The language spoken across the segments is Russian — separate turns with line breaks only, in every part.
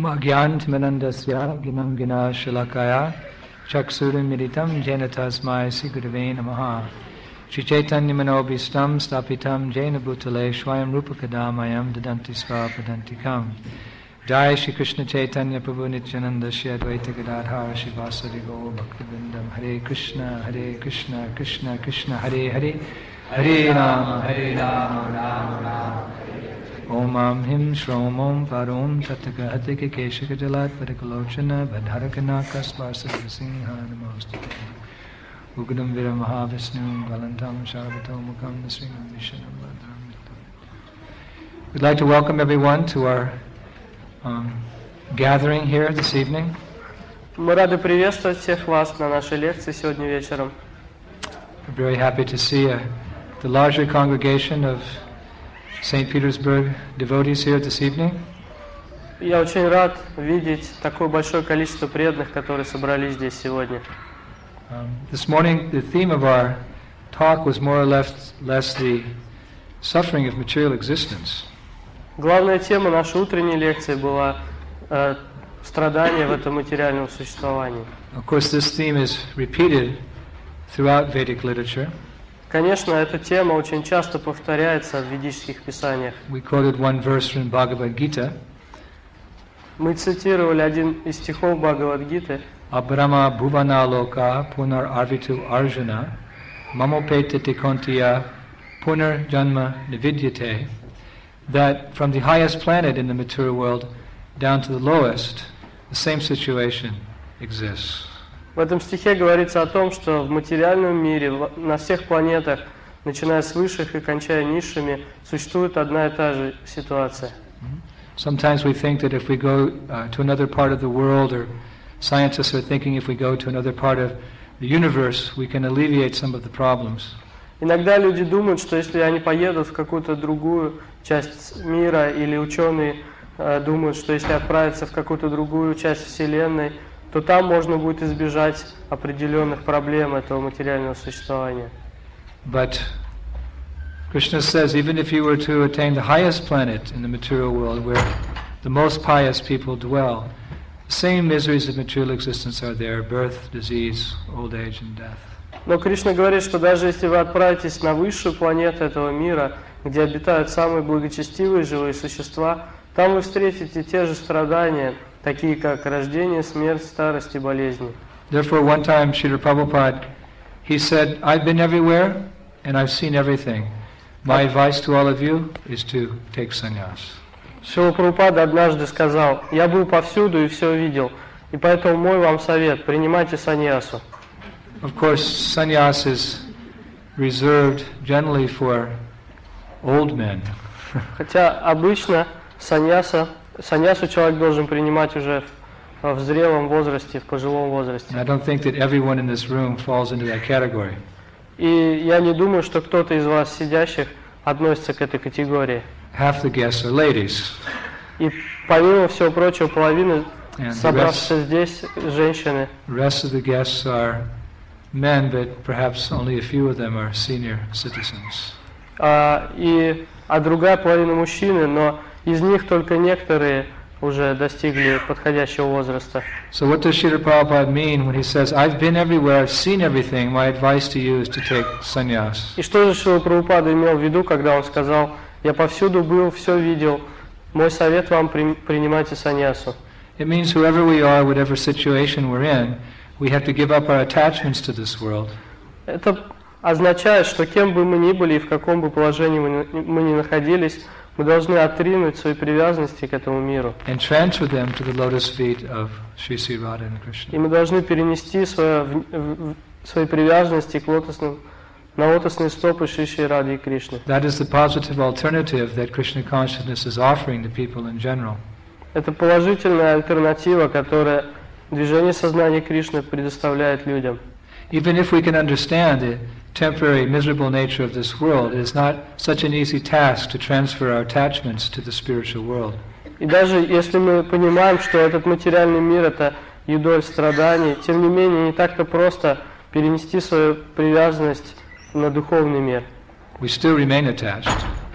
Om Agyantimanandasya Ginam Gina Shalakaya Chaksurim Meditam Jena Tasmai Sigurave Namaha Shri Chaitanya Manobhistam Stapitam Jena Bhutale Shwayam Rupakadamayam Dadanti Svapadantikam Jai Shri Krishna Chaitanya Prabhu Nityananda Shri Advaita Gadadhara Shri Vasari Gaur Bhaktivinoda Hare Krishna Krishna Krishna Hare Hare Hare Rama Rama Rama Om Am Him Shrom Om Parom Tataka Hatike Keshaka Jalat Padakalochana Badharakana Kasparsa Singha Namostate Ugudam Vira Mahavishnu Valantam Sharvatomukam Nasrinam Vishanam Badram. We'd like to welcome everyone to our gathering here this evening.
Мы рады приветствовать всех вас на нашей лекции сегодня вечером.
We're very happy to see the larger congregation of St. Petersburg devotees here this evening.
Я очень рад видеть такое большое количество преданных, которые собрались здесь сегодня.
This morning, the theme of our talk was more or less the suffering of material existence.
Главная тема нашей утренней лекции была страдание в этом материальном существовании.
Of course, this theme is repeated throughout Vedic literature.
Конечно, эта тема очень часто повторяется в ведических писаниях.
We quoted one verse from Bhagavad Gita.
Мы цитировали один из стихов Бхагавад-гиты.
Abrahma bhuvana loka punar arvitu arjuna mamopetete kontiya punar janma nividyate. That from the highest planet in the material world down to the lowest, the same situation exists.
В этом стихе говорится о том, что в материальном мире, на всех планетах, начиная с высших и кончая низшими, существует одна и та же ситуация.
Sometimes we think that if we go to another part of the world, or scientists are thinking if we go to another part of the universe, we can alleviate some of the problems.
Иногда люди думают, что если они поедут в какую-то другую часть мира, или ученые думают, что если отправиться в какую-то другую часть Вселенной, то там можно будет избежать определенных проблем этого материального существования.
But Krishna says, even if you were to attain the highest planet in the material world, where the most pious people dwell, the same miseries of material existence are there: birth, disease, old age, and death.
Но Кришна говорит, что даже если вы отправитесь на высшую планету этого мира, где обитают самые благочестивые живые существа, там вы встретите те же страдания, такие как рождение, смерть, старость и болезни.
Therefore, one time, Srila Prabhupada, he said, "I've been everywhere and I've seen everything. My advice to all of you is to take sannyas."
Шрила Прабхупада однажды сказал: «Я был повсюду и все видел, и поэтому мой вам совет: принимайте саньясу».
Of course, sannyas is reserved generally for old men.
Хотя обычно саньясу человек должен принимать уже в зрелом возрасте, в пожилом возрасте.
I don't think that everyone in this room falls into that category.
И я не думаю, что кто-то из вас сидящих относится к этой категории.
Half the guests are ladies.
И помимо всего прочего, половина собравшихся здесь женщины.
The rest of the guests are men, but perhaps only a few of them are senior citizens.
А другая половина мужчины, но из них только некоторые уже достигли подходящего возраста.
So what does Srila Prabhupada mean when he says, "I've been everywhere, I've seen everything. My advice to you is to take sannyas"?
И что же Шрила Прабхупада имел в виду, когда он сказал: «Я повсюду был, все видел. Мой совет вам: принимайте саньясу»?
It means whoever we are, whatever situation we're in, we have to give up our attachments to this world.
Это означает, что кем бы мы ни были и в каком бы положении мы ни находились, мы должны отринуть свои привязанности к этому миру.
And transfer them to the lotus feet of Sri Sri Radha and Krishna.
И мы должны перенести свои привязанности на лотосные стопы Шри Шри Рады и Кришны.
That is the positive alternative that Krishna consciousness is offering to people in general.
Это положительная альтернатива, которая движение сознания Кришны предоставляет людям.
Even if we can understand the temporary miserable nature of this world, it is not such an easy task to transfer our attachments to the spiritual world.
И даже если мы понимаем, что этот материальный мир — это юдоль страданий, тем не менее не так-то просто перенести свою привязанность на духовный мир.
We still remain attached.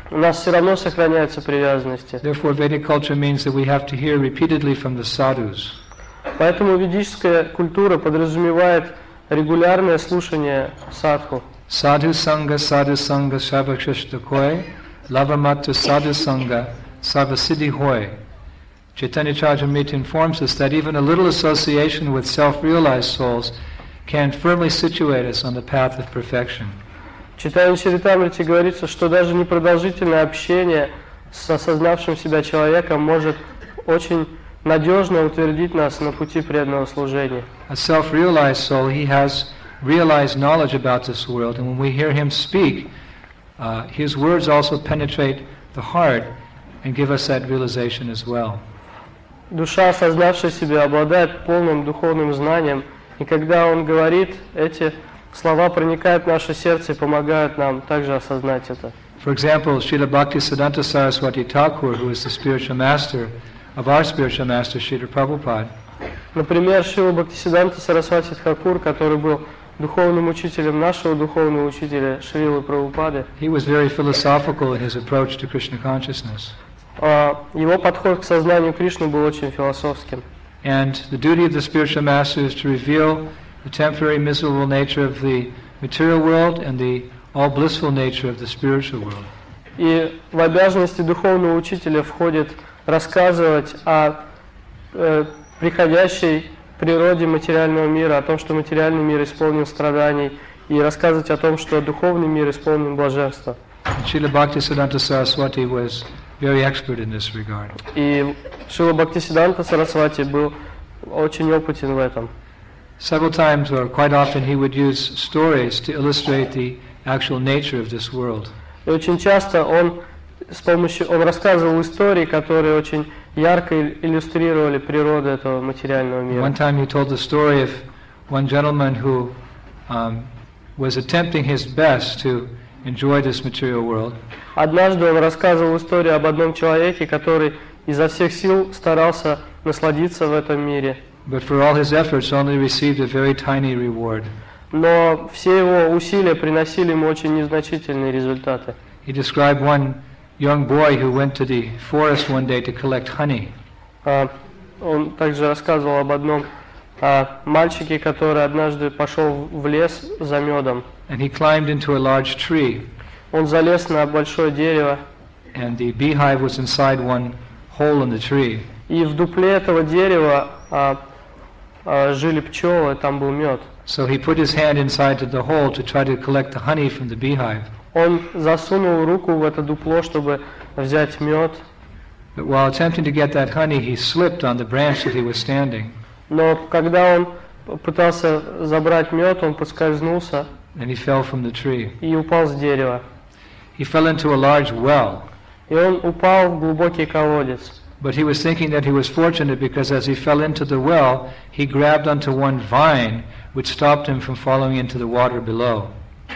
у нас все равно сохраняются привязанности.
Therefore, Vedic culture means that we have to hear repeatedly from the sadhus.
Поэтому ведическая культура подразумевает регулярное слушание садху.
Sadhu sanga sarvakshishta koi, lavamata sadhu sanga sarvasiddhi hoy. Chaitanya Charitamrita informs us that even a little association with self-realized souls can firmly situate us on the path of perfection.
В Чайтанья Чаритамрите говорится, что даже непродолжительное общение с осознавшим себя человеком может очень надежно утвердить нас на пути преданного служения.
A self-realized soul, he has realized knowledge about this world, and when we hear him speak, his words also penetrate the heart and give us that realization as well.
Душа, осознавшая себя, обладает полным духовным знанием, и когда он говорит, эти слова проникают в наше сердце и помогают нам также осознать это.
For example, Srila Bhaktisiddhanta Saraswati Thakur, who is the spiritual master of our spiritual master, Srila Prabhupada,
Например, Шрила Бхактисиддханта Сарасвати Тхакур, который был духовным учителем нашего духовного учителя Шрилы Прабхупады,
he was very philosophical in his approach to Krishna consciousness.
Его подход к сознанию Кришны был очень философским.
And the duty of the spiritual master is to reveal the temporary miserable nature of the material world and the all blissful nature of the spiritual world.
И в обязанности духовного учителя входит рассказывать о приходящей природе материального мира, о том, что материальный мир исполнен страданий, и рассказывать о том, что духовный мир исполнен блаженства.
Srila Bhaktisiddhanta Saraswati was very expert in this regard.
И Шрила Бхактисиддханта Сарасвати был очень опытен в этом.
Several times, or quite often, he would use stories to illustrate the actual nature of this world.
И очень часто он рассказывал истории, которые очень ярко иллюстрировали природу этого материального мира.
One time he told the story of one gentleman who was attempting his best to enjoy this material world.
Однажды он рассказывал историю об одном человеке, который изо всех сил старался насладиться в этом мире.
But for all his efforts, only received a very tiny reward.
Но все его усилия приносили ему очень незначительные результаты.
He described one young boy who went to the forest one day to collect honey.
Он также рассказывал об одном мальчике, который однажды пошел в лес за медом.
And he climbed into a large tree.
Он залез на большое дерево.
And the beehive was inside one hole in the tree.
И в дупле этого дерева жили пчелы, там был мед.
So he put his hand inside the hole to try to collect the honey from the beehive.
Он засунул руку в это дупло, чтобы взять мед.
But while attempting to get that honey, he slipped on the branch that he was standing.
Но когда он пытался забрать мед, он поскользнулся.
And he fell from the tree.
И упал с дерева.
He fell into a large well.
И он упал в глубокий колодец.
But he was thinking that he was fortunate because as he fell into the well, he grabbed onto one vine which stopped him from falling into the water below.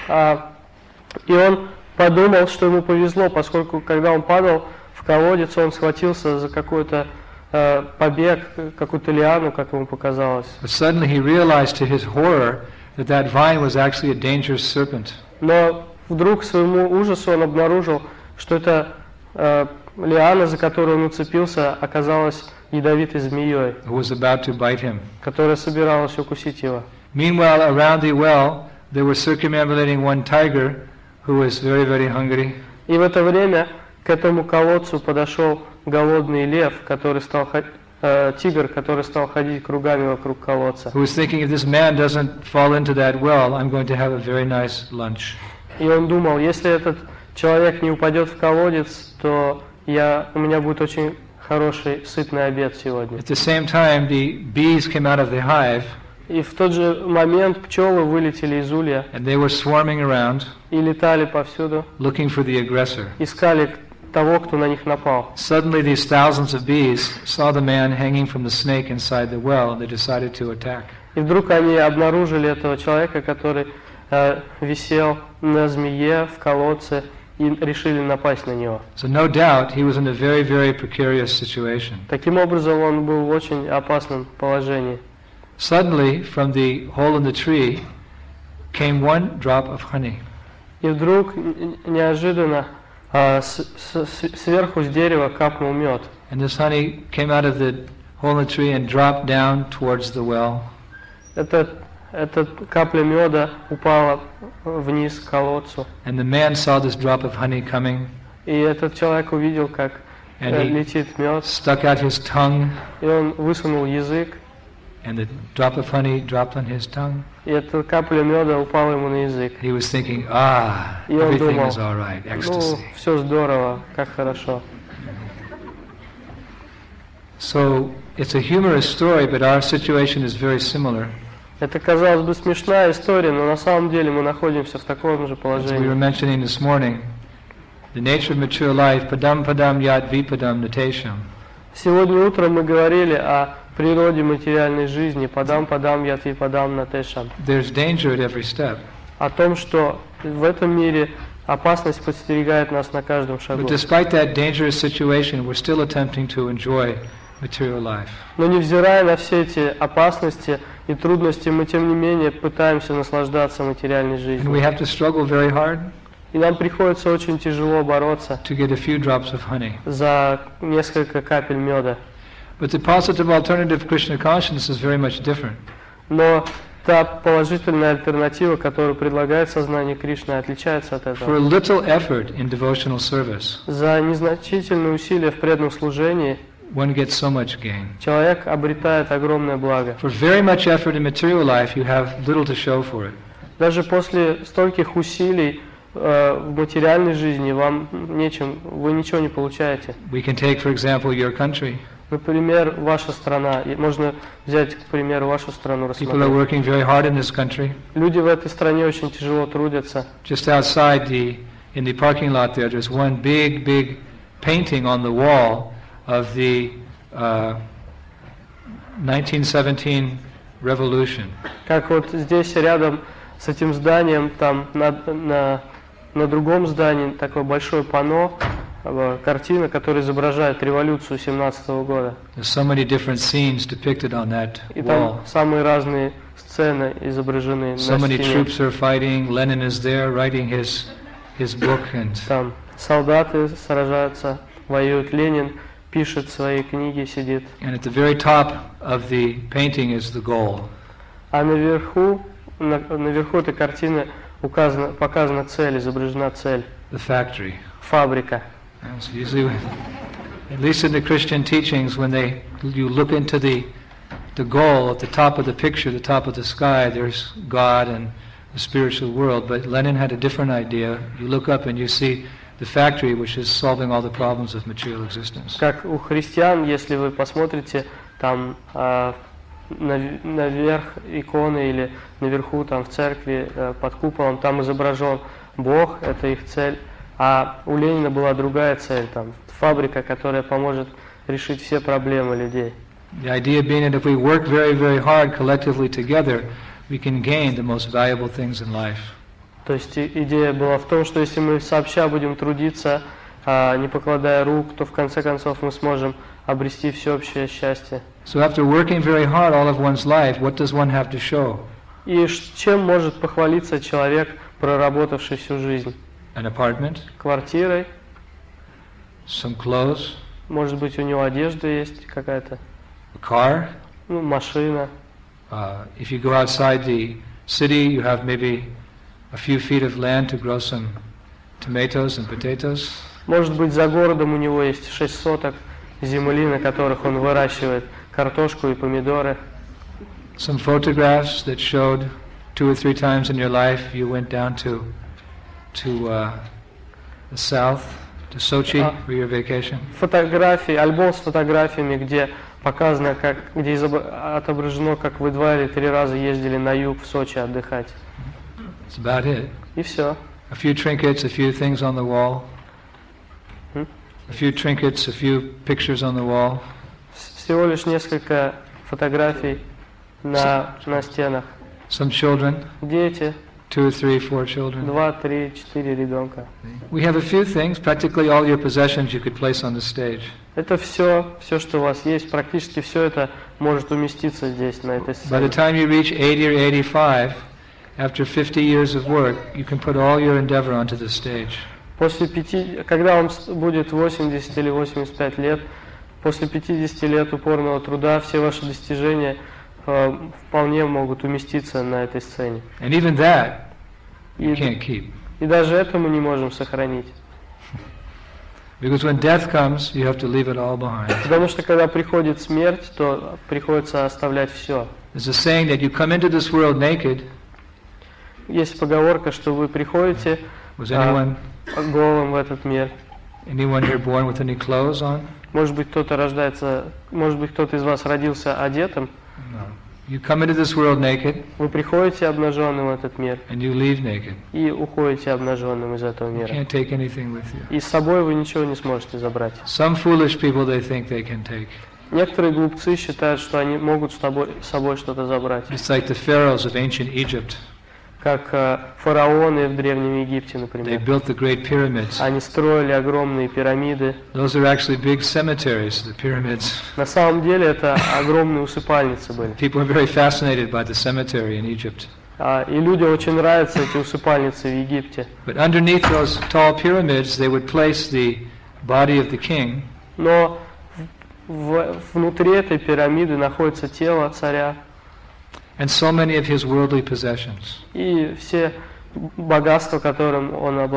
И он подумал, что ему повезло, поскольку когда он падал в колодец, он схватился за какой-то побег, какую-то лиану, как ему показалось.
But suddenly he realized to his horror that that vine was actually a dangerous serpent.
Но вдруг к своему ужасу он обнаружил, что эта лиана, за которую он уцепился, оказалась ядовитой змеей,
Who was about to bite him.
которая собиралась укусить его.
Meanwhile, around the well, there was circumambulating one tiger who was very, very hungry.
И в это время к этому колодцу подошел голодный лев, который стал тигр, который стал ходить кругами вокруг колодца.
Who was thinking, if this man doesn't fall into that well, I'm going to have a very nice lunch.
И он думал, если этот человек не упадет в колодец, то у меня будет очень хороший, сытный обед сегодня.
At the same time, the bees came out of the hive.
И в тот же момент пчелы вылетели из улья.
And they were swarming around,
И летали повсюду,
looking for the aggressor.
искали того, кто на них напал.
Suddenly, these thousands of bees saw the man hanging from the snake inside the well, and they decided to attack.
И вдруг они обнаружили этого человека, который висел на змее в колодце, и решили напасть на него.
So no doubt, he was in a very, very precarious situation.
Таким образом, он был в очень опасном положении.
Suddenly, from the hole in the tree, came one drop of honey.
И вдруг, неожиданно, сверху с дерева капнул мед.
And this honey came out of the hole in the tree and dropped down towards the well.
Эта капля меда упала вниз к колодцу.
And the man saw this drop of honey coming.
И этот человек увидел, как летит мед.
Stuck out his tongue.
И он высунул язык.
And the drop of honey dropped on his tongue.
И эта капля меда упала ему на язык.
He was thinking, everything is all right, ecstasy.
Ну, все здорово, как хорошо.
So it's a humorous story, but our situation is very similar.
Это, казалось бы, смешная история, но на самом деле мы находимся в таком же
As we were
положении.
mentioning this morning, the nature of mature life, padam padam yat vipadam natesham.
Сегодня утром мы говорили о природе материальной жизни, падам ятви падам натешам.
There's danger at every step.
О том, что в этом мире опасность подстерегает нас на каждом шагу.
But despite that dangerous situation, we're still attempting to enjoy material life.
Но невзирая на все эти опасности и трудности, мы тем не менее пытаемся наслаждаться материальной
And we
жизнью.
have to struggle very hard
И нам приходится очень тяжело бороться
to get a few drops of honey.
за несколько капель меда.
But the positive alternative Krishna consciousness is very much different.
Но та положительная альтернатива, которую предлагает сознание Кришны, отличается от
For a
этого.
little effort in devotional service,
За незначительные усилия в преданном служении
one gets so much gain.
человек обретает огромное благо.
For very much effort in material life, you have little to show for it.
Даже после стольких усилий в материальной жизни вам вы ничего не получаете.
We can take, for example, your country.
Например, ваша страна. И можно взять, к примеру, вашу страну,
People are
рассмотреть.
working very hard in this country.
Люди в этой стране очень тяжело трудятся.
Just outside in the parking lot there's one big painting on the wall of the 1917 revolution.
Как вот здесь рядом с этим зданием, там на другом здании такое большое панно, картина, которая изображает революцию 17 года.
There's so many different scenes depicted on that
И
wall.
там самые разные сцены изображены
So
на
many
стене.
troops are fighting. Lenin is there writing his book, and
Там солдаты сражаются, воюют. Ленин пишет свои книги, сидит.
at the very top of the painting is the goal.
А наверху этой картины показана цель, изображена цель.
The factory.
Фабрика.
And so usually, at least in the Christian teachings, when you look into the goal at the top of the picture, the top of the sky, there's God and the spiritual world. But Lenin had a different idea. You look up and you see the factory, which is solving all the problems of material existence.
Как у христиан, если вы посмотрите там наверх иконы или наверху там в церкви под куполом, там изображен Бог, это их цель. А у Ленина была другая цель, там фабрика, которая поможет решить все проблемы людей.
The idea being that if we work very, very hard collectively together, we can gain the most valuable things in life.
То есть идея была в том, что если мы сообща будем трудиться, не покладая рук, то в конце концов мы сможем обрести всеобщее счастье.
So after working very hard all of one's life, what does one have to show?
И чем может похвалиться человек, проработавший всю жизнь?
An apartment,
Квартирой,
some clothes,
может быть, у него одежда есть какая-то,
a car.
машина.
If you go outside the city, you have maybe a few feet of land to grow some tomatoes and potatoes.
Может быть, за городом у него есть 6 соток земли, на которых он выращивает картошку и помидоры.
Some photographs that showed 2 or 3 times in your life you went down to the south, to Sochi for your vacation.
Фотографии, альбом с фотографиями, где показано, где отображено, как вы 2 или 3 раза ездили на юг в Сочи отдыхать.
That's about it.
И все.
A few trinkets, a few things on the wall. A few trinkets, a few pictures on the wall.
Всего лишь несколько фотографий на стенах.
Some children,
Дети,
2 or 3, 4 children.
2, 3, 4 ребенка.
We have a few things, practically all your possessions you could place on the stage.
Это все, что у вас есть, практически все это может уместиться здесь, на этой
By the
сцене.
time you reach 80 or 85, after 50 years of work, you can put all your endeavor onto the stage.
Когда вам будет 80 или 85 лет, после 50 лет упорного труда все ваши достижения вполне могут уместиться на этой сцене.
And even that you can't keep.
И даже это мы не можем сохранить.
Because when death comes, you have to leave it all behind.
Потому что когда приходит смерть, то приходится оставлять все.
There's a saying that you come into this world naked.
Есть поговорка, что вы приходите голым в этот мир.
Anyone here born with any clothes on?
Может быть, кто-то из вас родился одетым.
No. You come into this world naked.
Вы приходите обнаженным в этот мир.
And you leave naked.
И уходите обнаженным из этого мира.
You can't take anything with you.
И с собой вы ничего не сможете забрать.
Some foolish people they think they can take.
Некоторые глупцы считают, что они могут с собой что-то забрать.
It's like the pharaohs of ancient Egypt.
Как фараоны в Древнем Египте, например.
They built the great pyramids.
Они строили огромные пирамиды.
Those are actually big cemeteries, the pyramids.
На самом деле это огромные усыпальницы были.
People are very fascinated by the cemetery in Egypt.
И людям очень нравятся эти усыпальницы в Египте.
But underneath those tall pyramids, they would place the body of the king.
Но внутри этой пирамиды находится тело царя.
And so many of his worldly possessions.
И все богатства, которыми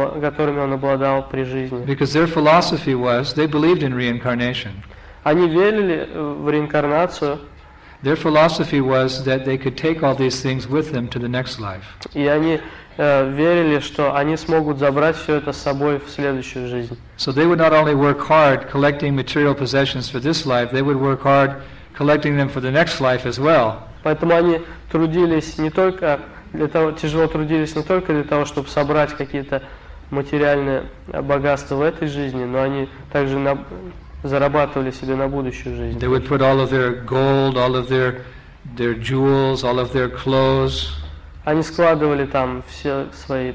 он обладал при жизни.
Because their philosophy was, they believed in reincarnation.
Они верили в реинкарнацию.
Their philosophy was that they could take all these things with them to the next life.
И они верили, что они смогут забрать все это с собой в следующую жизнь.
So they would not only work hard collecting material possessions for this life, they would work hard collecting them for the next life as well.
Поэтому они трудились не только тяжело трудились не только для того, чтобы собрать какие-то материальные богатства в этой жизни, но они также зарабатывали себе на будущую жизнь.
They would put all of their gold, all of their jewels, all of their clothes.
Они складывали там все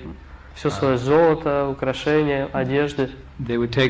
свое золото, украшения, одежды.
They would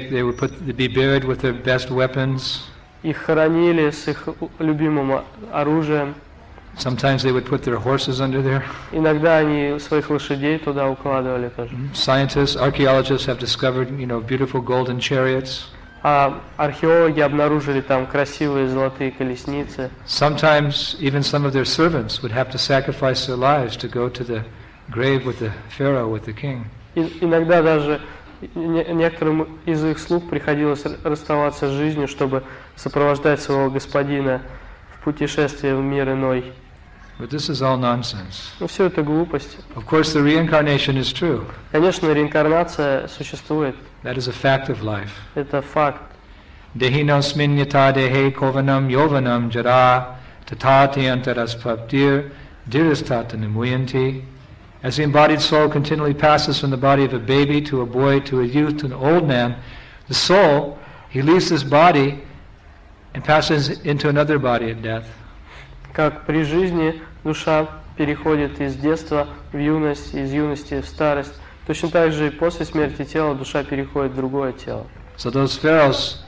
be buried with their best weapons.
Их хоронили с их любимым оружием.
Sometimes they would put their horses under there.
Иногда они своих лошадей туда укладывали тоже.
Scientists, archaeologists have discovered, beautiful golden chariots.
А археологи обнаружили там красивые золотые колесницы.
Sometimes even some of their servants would have to sacrifice their lives to go to the grave with the pharaoh, with the king.
Иногда даже некоторым из их слуг приходилось расставаться с жизнью, чтобы сопровождать своего господина в путешествие в мир иной.
But this is all nonsense.
Но все это глупость.
Of course, the reincarnation is true.
Конечно, реинкарнация существует.
That is a fact of life.
Это факт.
Dehinosmin yata dehe kovanam yovanam jara tatati antaraspaptir diristhatanimuyanti. As the embodied soul continually passes from the body of a baby to a boy to a youth to an old man, the soul, he leaves this body and passes into another body at death.
Как при жизни душа переходит из детства в юность, из юности в старость, точно так же и после смерти тела душа переходит в другое тело.
So those pharaohs,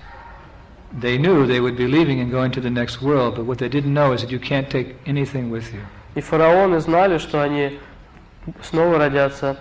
they knew they would be leaving and going to the next world, but what they didn't know is that you can't take anything with you.
И фараоны знали, что они снова родятся,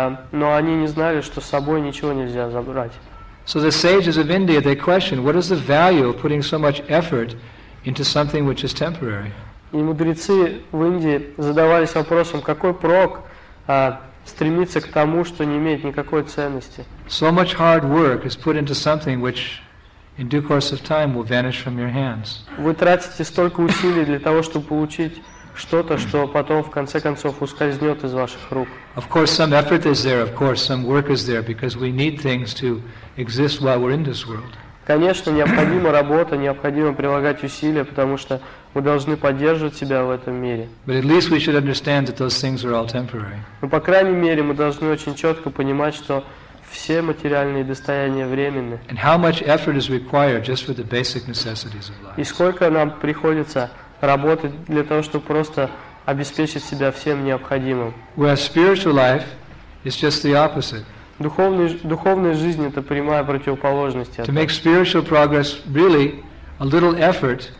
но они не знали, что с собой ничего нельзя забрать.
So the sages of India, they question, what is the value of putting so much effort into something which is temporary?
И мудрецы в Индии задавались вопросом, какой прок стремиться к тому, что не имеет никакой ценности.
So much hard work is put into something which, in due course of time, will vanish from your hands.
Вы тратите столько усилий для того, чтобы получить что-то, что потом в конце концов ускользнет из ваших рук.
Of course, some effort is there. Of course, some work is there because we need things to exist while we're in this world.
Конечно, необходима работа, необходимо прилагать усилия, потому что мы должны поддерживать себя в этом мире.
But at least we should understand that those things are all temporary.
Но по крайней мере мы должны очень четко понимать, что все материальные достояния временны.
And how much effort is required just for the basic necessities of life.
И сколько нам приходится работать для того, чтобы просто обеспечить себя всем необходимым.
Whereas spiritual life is just the opposite.
Духовная жизнь – это прямая противоположность
To
этому.
make spiritual progress, really, a little effort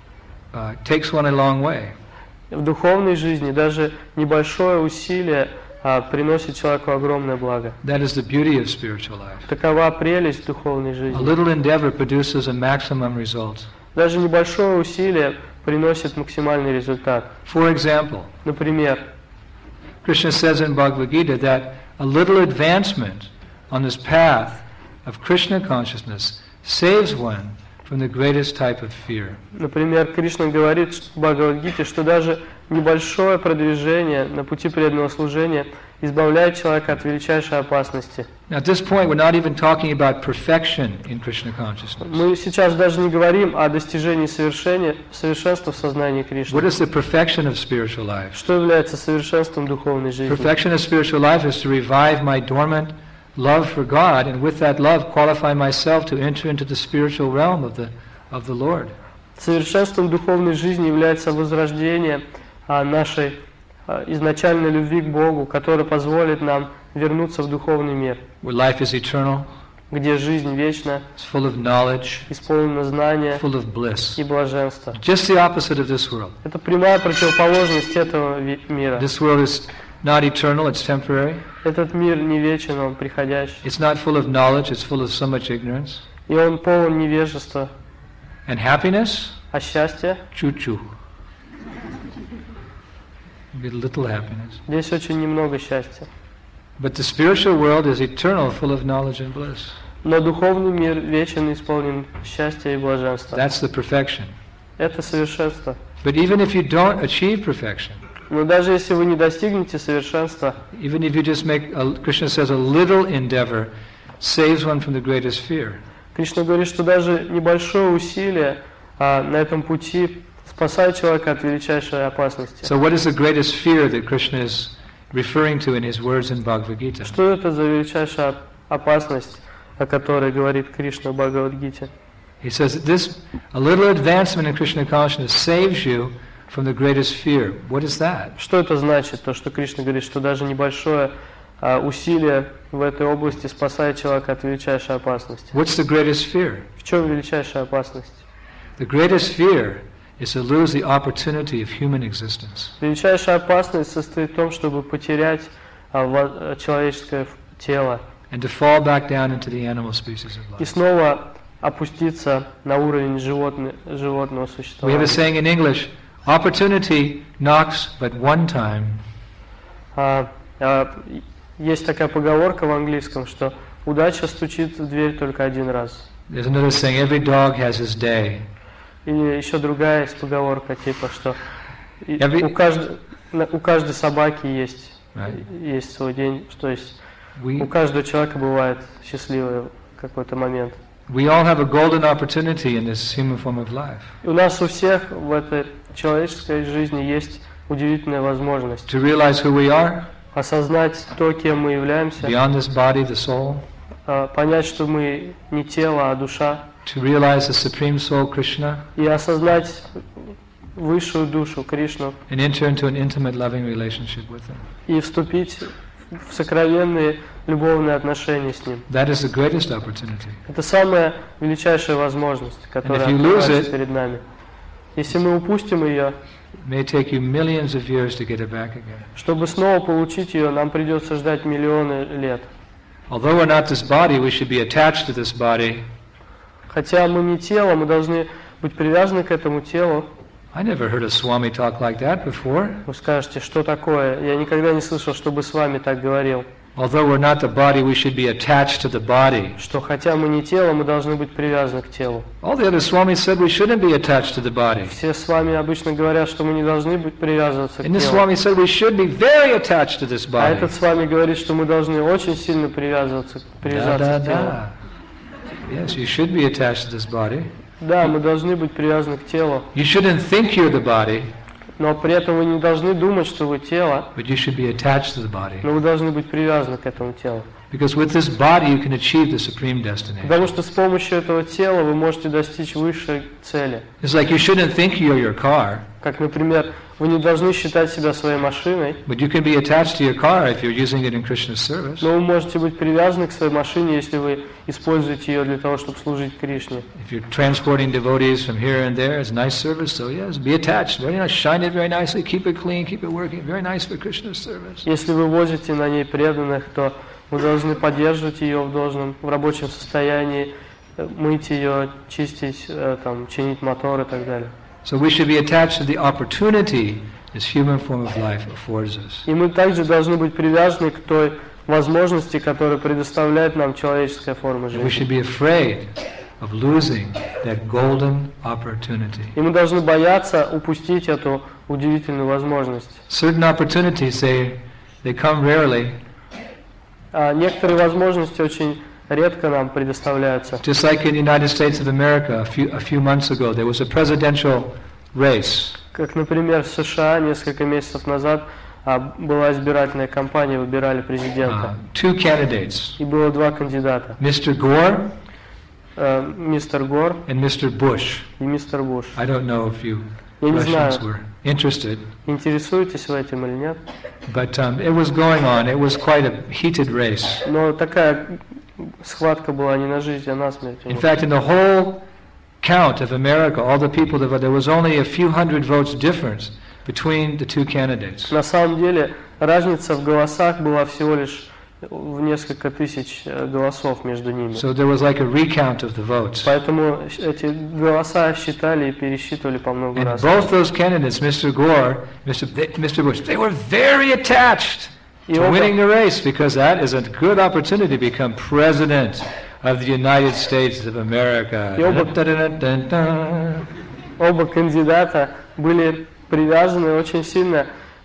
takes one a long way.
В духовной жизни даже небольшое усилие приносит человеку огромное благо.
That is the beauty of spiritual life.
Такова прелесть духовной
A
жизни.
little endeavor produces a maximum result.
Даже небольшое усилие приносит максимальный результат.
For example,
Например,
Krishna says in Bhagavad Gita that a little advancement on this path of Krishna consciousness saves one from the greatest type of fear.
Например, Кришна говорит в Бхагавад-гите, что даже небольшое продвижение на пути преданного служения избавляет человека от величайшей опасности.
Now, at this point, we're not even talking about perfection in Krishna consciousness.
Мы сейчас даже не говорим о достижении совершенства в сознании Кришны.
What is the perfection of spiritual life?
Что является совершенством духовной жизни?
Perfection of spiritual life is to revive my dormant love for God, and with that love qualify myself to enter into the spiritual realm of the Lord.
Совершенством духовной жизни является возрождение нашей изначальной любви к Богу, которая позволит нам вернуться в духовный мир,
Where life is eternal,
где жизнь вечна,
it's full of knowledge,
исполнена знания
full of bliss.
и блаженства.
Just the opposite of this world.
Это прямая противоположность этого мира.
This world is not eternal, it's temporary.
Этот мир не вечен, он приходящий.
It's not full of knowledge, it's full of so much ignorance.
И он полон невежества.
And happiness?
А счастье?
Choo-choo. With little happiness.
Здесь очень немного счастья.
But the spiritual world is eternal, full of knowledge and bliss.
Но духовный мир вечен, исполнен счастья и блаженства.
That's the perfection.
Это совершенство.
But even if you don't achieve perfection,
Но даже если вы не достигнете совершенства,
even if you just make, Krishna says, a little endeavor saves one from the greatest fear.
Кришна говорит, что даже небольшое усилие на этом пути спасает человека от величайшей опасности.
So what is the greatest fear that Krishna is referring to in his words in Bhagavad Gita?
Что это за величайшая опасность, о которой говорит Кришна в Бхагавад-гите?
He says this, a little advancement in Krishna consciousness saves you from the greatest fear. What is that?
Что это значит? То, что Кришна говорит, что даже небольшое усилие в этой области спасает человека от величайшей опасности.
What's the greatest fear?
В чем величайшая опасность?
The greatest fear is to lose the opportunity of human existence.
Величайшая опасность состоит в том, чтобы потерять человеческое тело
And to fall back down into the animal species of
и
life.
снова опуститься на уровень животного
We have a
существования.
saying in English, opportunity knocks but one time,
Есть такая поговорка в английском, что удача стучит в дверь только один раз.
there's another saying, every dog has his day.
Или еще другая есть поговорка, типа, что
Every-
у каждой собаки есть
Right.
свой день, то есть у
We
каждого человека бывает счастливый какой-то момент.
all have a golden opportunity in this human form of life
И у нас у всех в этой человеческой жизни есть удивительная возможность
to realize who we are,
осознать то, кем мы являемся,
beyond this body, the soul,
понять, что мы не тело, а душа,
to realize the Supreme Soul, Krishna,
и осознать высшую душу Кришну
and enter into an intimate, loving relationship with Him.
и вступить в сокровенные любовные отношения с Ним.
That is the greatest opportunity.
Это самая величайшая возможность, которая
And if you lose
открывается
it-
перед нами. Если мы упустим ее,
It may take you millions of years to get it back again.
чтобы снова получить ее, нам придется ждать миллионы лет.
Although we're not this body, we should be attached to this body.
Хотя мы не тело, мы должны быть привязаны к этому телу.
I never heard a Swami talk like that before.
Вы скажете, что такое? Я никогда не слышал, чтобы с вами так говорил.
Although we're not the body, we should be attached to the body.
Что хотя мы не тело, мы должны быть привязаны к телу.
All the other Swamis said we shouldn't be attached to the body.
Все с вами обычно говорят, что мы не должны быть привязываться к
And this
телу.
Swami said we should be very attached to this
А
body.
этот с вами говорит, что мы должны очень сильно привязываться к телу.
Yes, you should be attached to this body.
Да, мы должны быть привязаны к телу,
You shouldn't think you're the body,
но при этом вы не должны думать, что вы тело,
but you should be attached to the body.
но вы должны быть привязаны к этому телу.
Because with this body you can achieve the supreme destiny.
Потому что с помощью этого тела вы можете достичь высшей цели.
It's like you shouldn't think you're your car,
Как, например, вы не должны считать себя своей машиной,
but you can be attached to your car if you're using it in Krishna's service.
но вы можете быть привязаны к своей машине, если вы используете ее для того, чтобы служить Кришне.
If you're transporting devotees from here and there, it's nice service, so yes, be attached. Very nice, shine it very nicely, keep it clean, keep it working. Very nice for Krishna's service.
Если вы возите на ней преданных, то вы должны поддерживать ее в рабочем состоянии, мыть ее, чистить, там, чинить мотор и так далее.
So we should be attached to the opportunity this human form of life affords us.
И мы также должны быть привязаны к той возможности, которую предоставляет нам человеческая форма
We should
жизни.
be afraid of losing that golden opportunity.
И мы должны бояться упустить эту удивительную возможность.
Certain opportunities, they come rarely.
А некоторые возможности очень редко нам предоставляются.
Just like in the United States of America a few months ago, there was a presidential race.
Как, например, в США несколько месяцев назад была избирательная кампания, выбирали президента.
Two candidates,
И было два кандидата.
Mr. Gore
Мистер Гор
and Mr. Bush.
и мистер Буш.
I don't know if you
Я не знаю,
Russians were interested,
интересуетесь вы этим или нет,
but it was going on. It was quite a heated race.
но такая схватка была не на жизнь, а на смерть.
In fact, in the whole count of America, all the people that voted, there was only a few hundred votes difference between the two candidates.
На самом деле разница в голосах была всего лишь в несколько тысяч голосов между ними.
So there was like a recount of the votes.
Поэтому эти голоса считали и пересчитывали по много
And
раз.
both those candidates, Mr. Gore, Mr. Bush, they were very attached
И
to
оба,
winning the race because that is a good opportunity to become president of the United States of America.
И оба кандидата были привязаны очень сильно,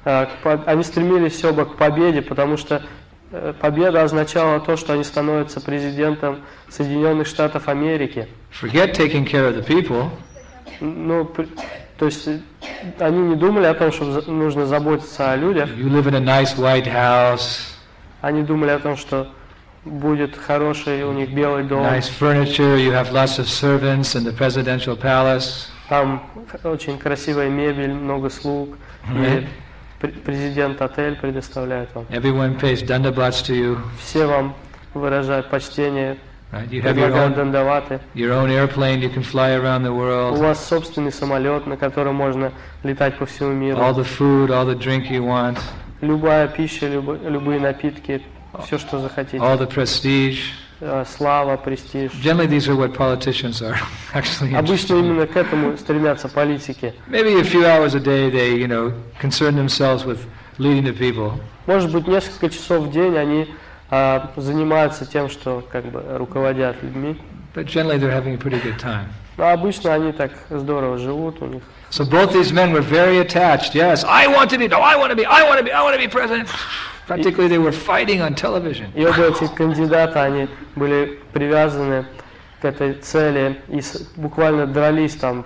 они стремились оба к победе, потому что победа означала то, что они становятся президентом Соединенных Штатов Америки.
Forget taking care of the people.
Ну, то есть они не думали о том, что нужно заботиться о людях.
You live in a nice white house,
Они думали о том, что будет хороший у них белый дом,
nice furniture, you have lots of servants in the presidential palace.
там очень красивая мебель, много слуг, и президент отель предоставляет вам.
Everyone pays dandabats to you.
Все вам выражают почтение,
Right? You have your
предлагают
own
дандаваты.
airplane, you can fly around the
У
world.
вас собственный самолет, на котором можно летать по всему миру.
All the food, all the drink you want,
Любая пища, любые напитки, все, что захотите.
all the prestige.
Слава, престиж.
Generally, these are what politicians are actually
Обычно
interested in.
именно к этому стремятся политики.
Maybe a few hours a day they, concern themselves with leading the people.
Может быть, несколько часов в день они занимаются тем, что как бы руководят людьми.
But generally, they're having a pretty good time.
Но обычно они так здорово живут, у них.
So both these men were very attached. Yes, I want to be president. Practically, they were fighting on television.
И оба эти кандидата, они были привязаны к этой цели и буквально дрались там,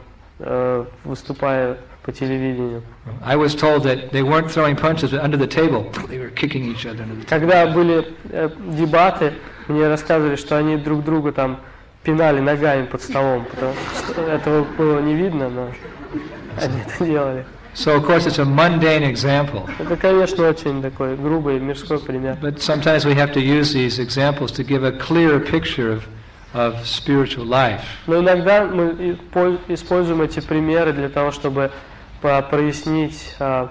выступая по телевидению.
I was told that they weren't throwing punches under the table. They were kicking each other under the table.
Когда были дебаты, мне рассказывали, что они друг друга там пинали ногами под столом, потому что этого было не видно, но они это делали.
So, of course, it's a mundane example.
Это, конечно, очень такой грубый мирской пример.
But sometimes we have to use these examples to give a clearer picture of spiritual life.
Но иногда мы используем эти примеры для того, чтобы прояснить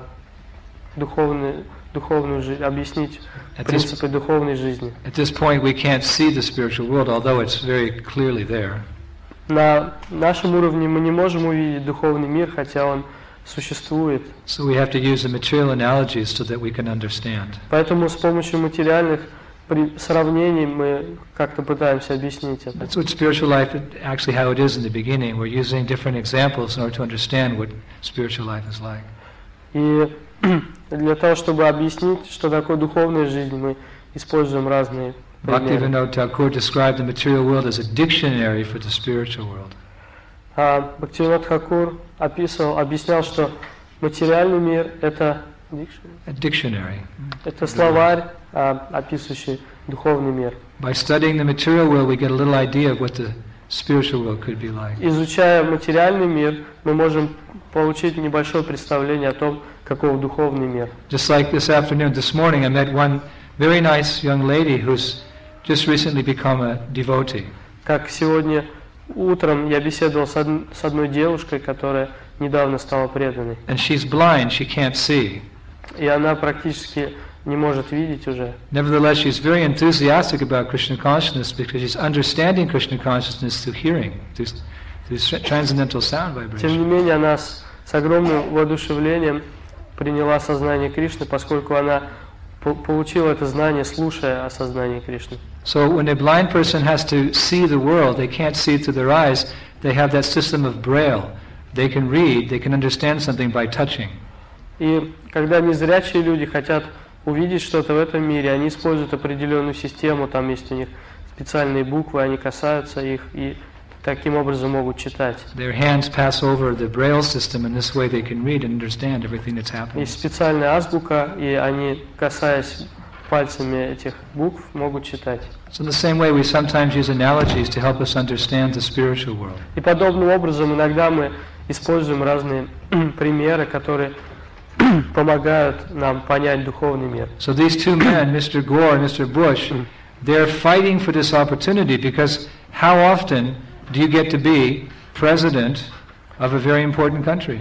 духовную жизнь, объяснить принципы духовной жизни.
At this point, we can't see the spiritual world, although it's very clearly there.
На нашем уровне мы не можем увидеть духовный мир, хотя он существует.
So we have to use the material analogies so that we can understand.
Поэтому с помощью материальных сравнений мы как-то пытаемся объяснить это.
That's what spiritual life, actually how it is in the beginning. We're using different examples in order to understand what spiritual life is like.
И для того, чтобы объяснить, что такое духовная жизнь, мы используем разные примеры.
Bhaktivinoda Thakur described the material world as a dictionary for the spiritual world.
Бхактивинод Тхакур объяснял, что материальный мир – это
A dictionary.
это словарь, описывающий духовный мир.
By studying the material world, we get a little idea of what the spiritual world could be like.
Изучая материальный мир, мы можем получить небольшое представление о том, каков духовный мир.
Just like this morning, I met one very nice young lady who's just recently become a devotee.
Как сегодня утром я беседовал с одной девушкой, которая недавно стала преданной.
And she's blind, she can't see.
И она практически не может видеть уже.
Nevertheless, she's very enthusiastic about Krishna consciousness because she's understanding Krishna consciousness through hearing, through transcendental sound
Тем не
vibration.
менее, она с огромным воодушевлением приняла сознание Кришны, поскольку она получила это знание, слушая о сознании Кришны.
So when a blind person has to see the world, they can't see it through their eyes, they have that system of Braille. They can read, they can understand something by touching.
И когда незрячие люди хотят увидеть что-то в этом мире, они используют определенную систему, там есть у них специальные буквы, они касаются их и таким образом могут читать.
Their hands pass over the Braille system, and this way they can read and understand everything that's happening.
Есть специальная азбука, и они, касаясь пальцами этих букв, могут читать.
So in the same way, we sometimes use analogies to help us understand the spiritual world.
И подобным образом иногда мы используем разные примеры, которые помогают нам понять духовный мир.
So these two men, Mr. Gore and Mr. Bush, they're fighting for this opportunity because how often do you get to be president of a very important country?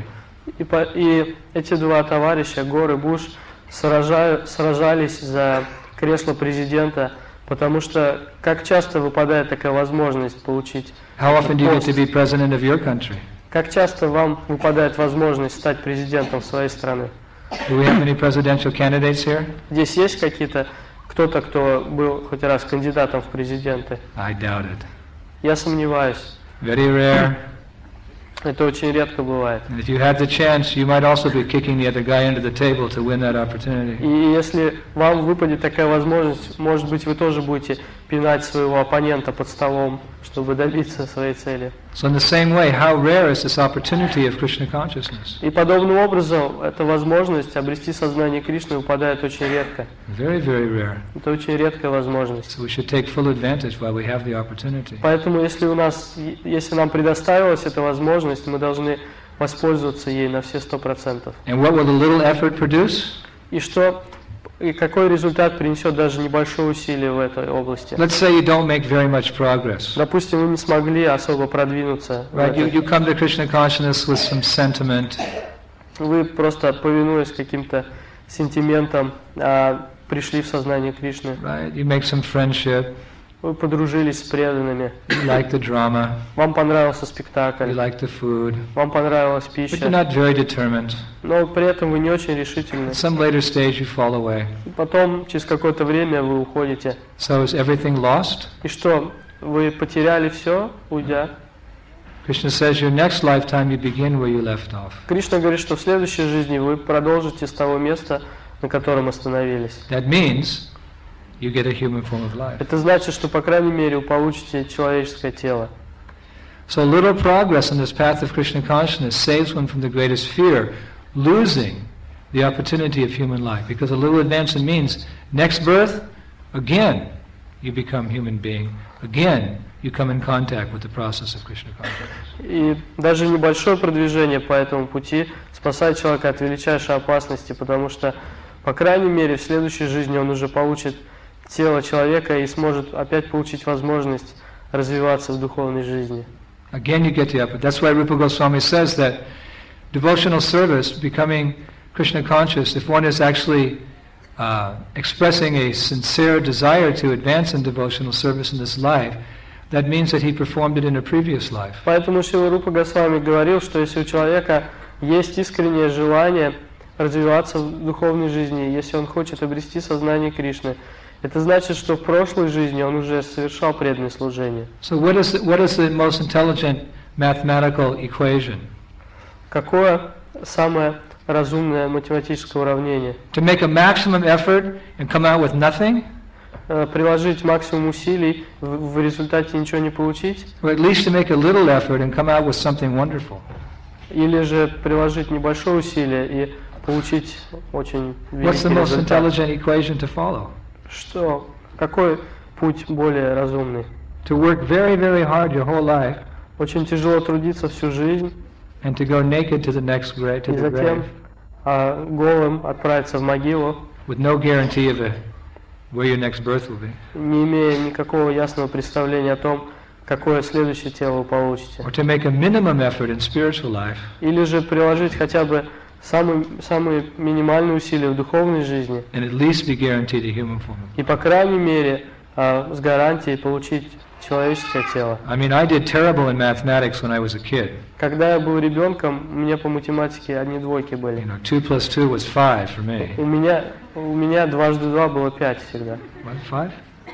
И эти два товарища, Гор и Буш, сражались за кресло президента, потому что как часто выпадает такая возможность получить
How often do you get
пост?
to be president of your country?
Как часто вам выпадает возможность стать президентом своей страны?
Do we have any presidential candidates here?
Здесь есть кто-то, кто был хоть раз кандидатом в президенты?
I doubt it.
Я сомневаюсь.
Very rare.
Это очень редко бывает.
And if you had the chance, you might also be kicking the other guy under the table to win that opportunity.
И если вам выпадет такая возможность, может быть, вы тоже будете пинать своего оппонента под столом, чтобы добиться своей цели.
So in the same way, how rare is this opportunity of Krishna consciousness?
И подобным образом эта возможность обрести сознание Кришны выпадает очень редко.
Very, very rare.
Это очень редкая возможность.
So we should take full advantage while we have the opportunity.
Поэтому если нам предоставилась эта возможность, мы должны воспользоваться ей на все 100%.
And what will a little effort produce?
И какой результат принесет даже небольшое усилие в этой области?
Let's say you don't make very much progress.
Допустим, вы не смогли особо продвинуться.
Right? You come to Krishna consciousness with some sentiment.
Вы просто, повинуясь каким-то сентиментам, пришли в сознание Кришны.
Right? You make some friendship.
Вы подружились с преданными.
You like the drama.
Вам понравился
You
спектакль.
like the food.
Вам понравилась
But you're
пища.
not very determined.
Но при этом вы не очень решительны.
At some later stage, you fall away.
И потом, через какое-то время, вы уходите.
So is everything lost?
И что? Вы потеряли все, уйдя?
Krishna says your next lifetime you begin where you left off.
Кришна говорит, что в следующей жизни вы продолжите с того места, на котором остановились.
That means you get a human form of life.
Это значит, что, по крайней мере, вы получите человеческое тело.
So little progress on this path of Krishna consciousness saves one from the greatest fear, losing the opportunity of human life. Because a little advancement means next birth, again, you become human being. Again, you come in contact with the process of Krishna consciousness.
И даже небольшое продвижение по этому пути спасает человека от величайшей опасности, потому что, по крайней мере, в следующей жизни он уже получит тело человека и сможет опять получить возможность развиваться в духовной жизни.
Again, you get the upper. That's why Rupa Goswami says that devotional service, becoming Krishna conscious, if one is actually expressing a sincere desire to advance in devotional service in this life, that means that he performed it in a previous life.
Поэтому Шрила Рупа Госвами говорил, что если у человека есть искреннее желание развиваться в духовной жизни, если он хочет обрести сознание Кришны, это значит, что в прошлой жизни он уже совершал преданное служение.
So what is the most intelligent mathematical equation?
Какое самое разумное математическое уравнение?
To make a maximum effort and come out with nothing?
Приложить максимум усилий, в результате ничего не получить?
Or at least to make a little effort and come out with something wonderful?
Или же приложить небольшое усилие и получить очень
What's the
великий
most
результат?
intelligent equation to follow?
Какой путь более разумный?
to work very, very hard your whole life,
Очень тяжело трудиться всю жизнь
and to go naked to the next grave, to
и
the
затем
grave,
голым отправиться в могилу,
with no guarantee of where your next birth will be.
не имея никакого ясного представления о том, какое следующее тело вы получите.
Or to make a minimum effort in spiritual life,
Или же приложить хотя бы самые минимальные усилия в духовной жизни
and at least be guaranteed a human form.
и, по крайней мере, с гарантией получить человеческое тело.
I mean, I did terrible in mathematics when I was a kid.
Когда я был ребенком, у меня по математике одни двойки
You
были.
know, 2 plus 2 was 5 for me.
У меня дважды два было 5 всегда.
What, 5?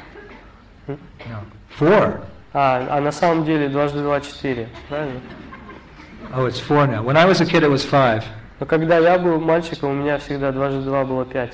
No, 4.
А на самом деле дважды два 4, правильно?
Oh, it's 4 now. When I was a kid, it was 5.
Но когда я был мальчиком, у меня всегда дважды два было 5.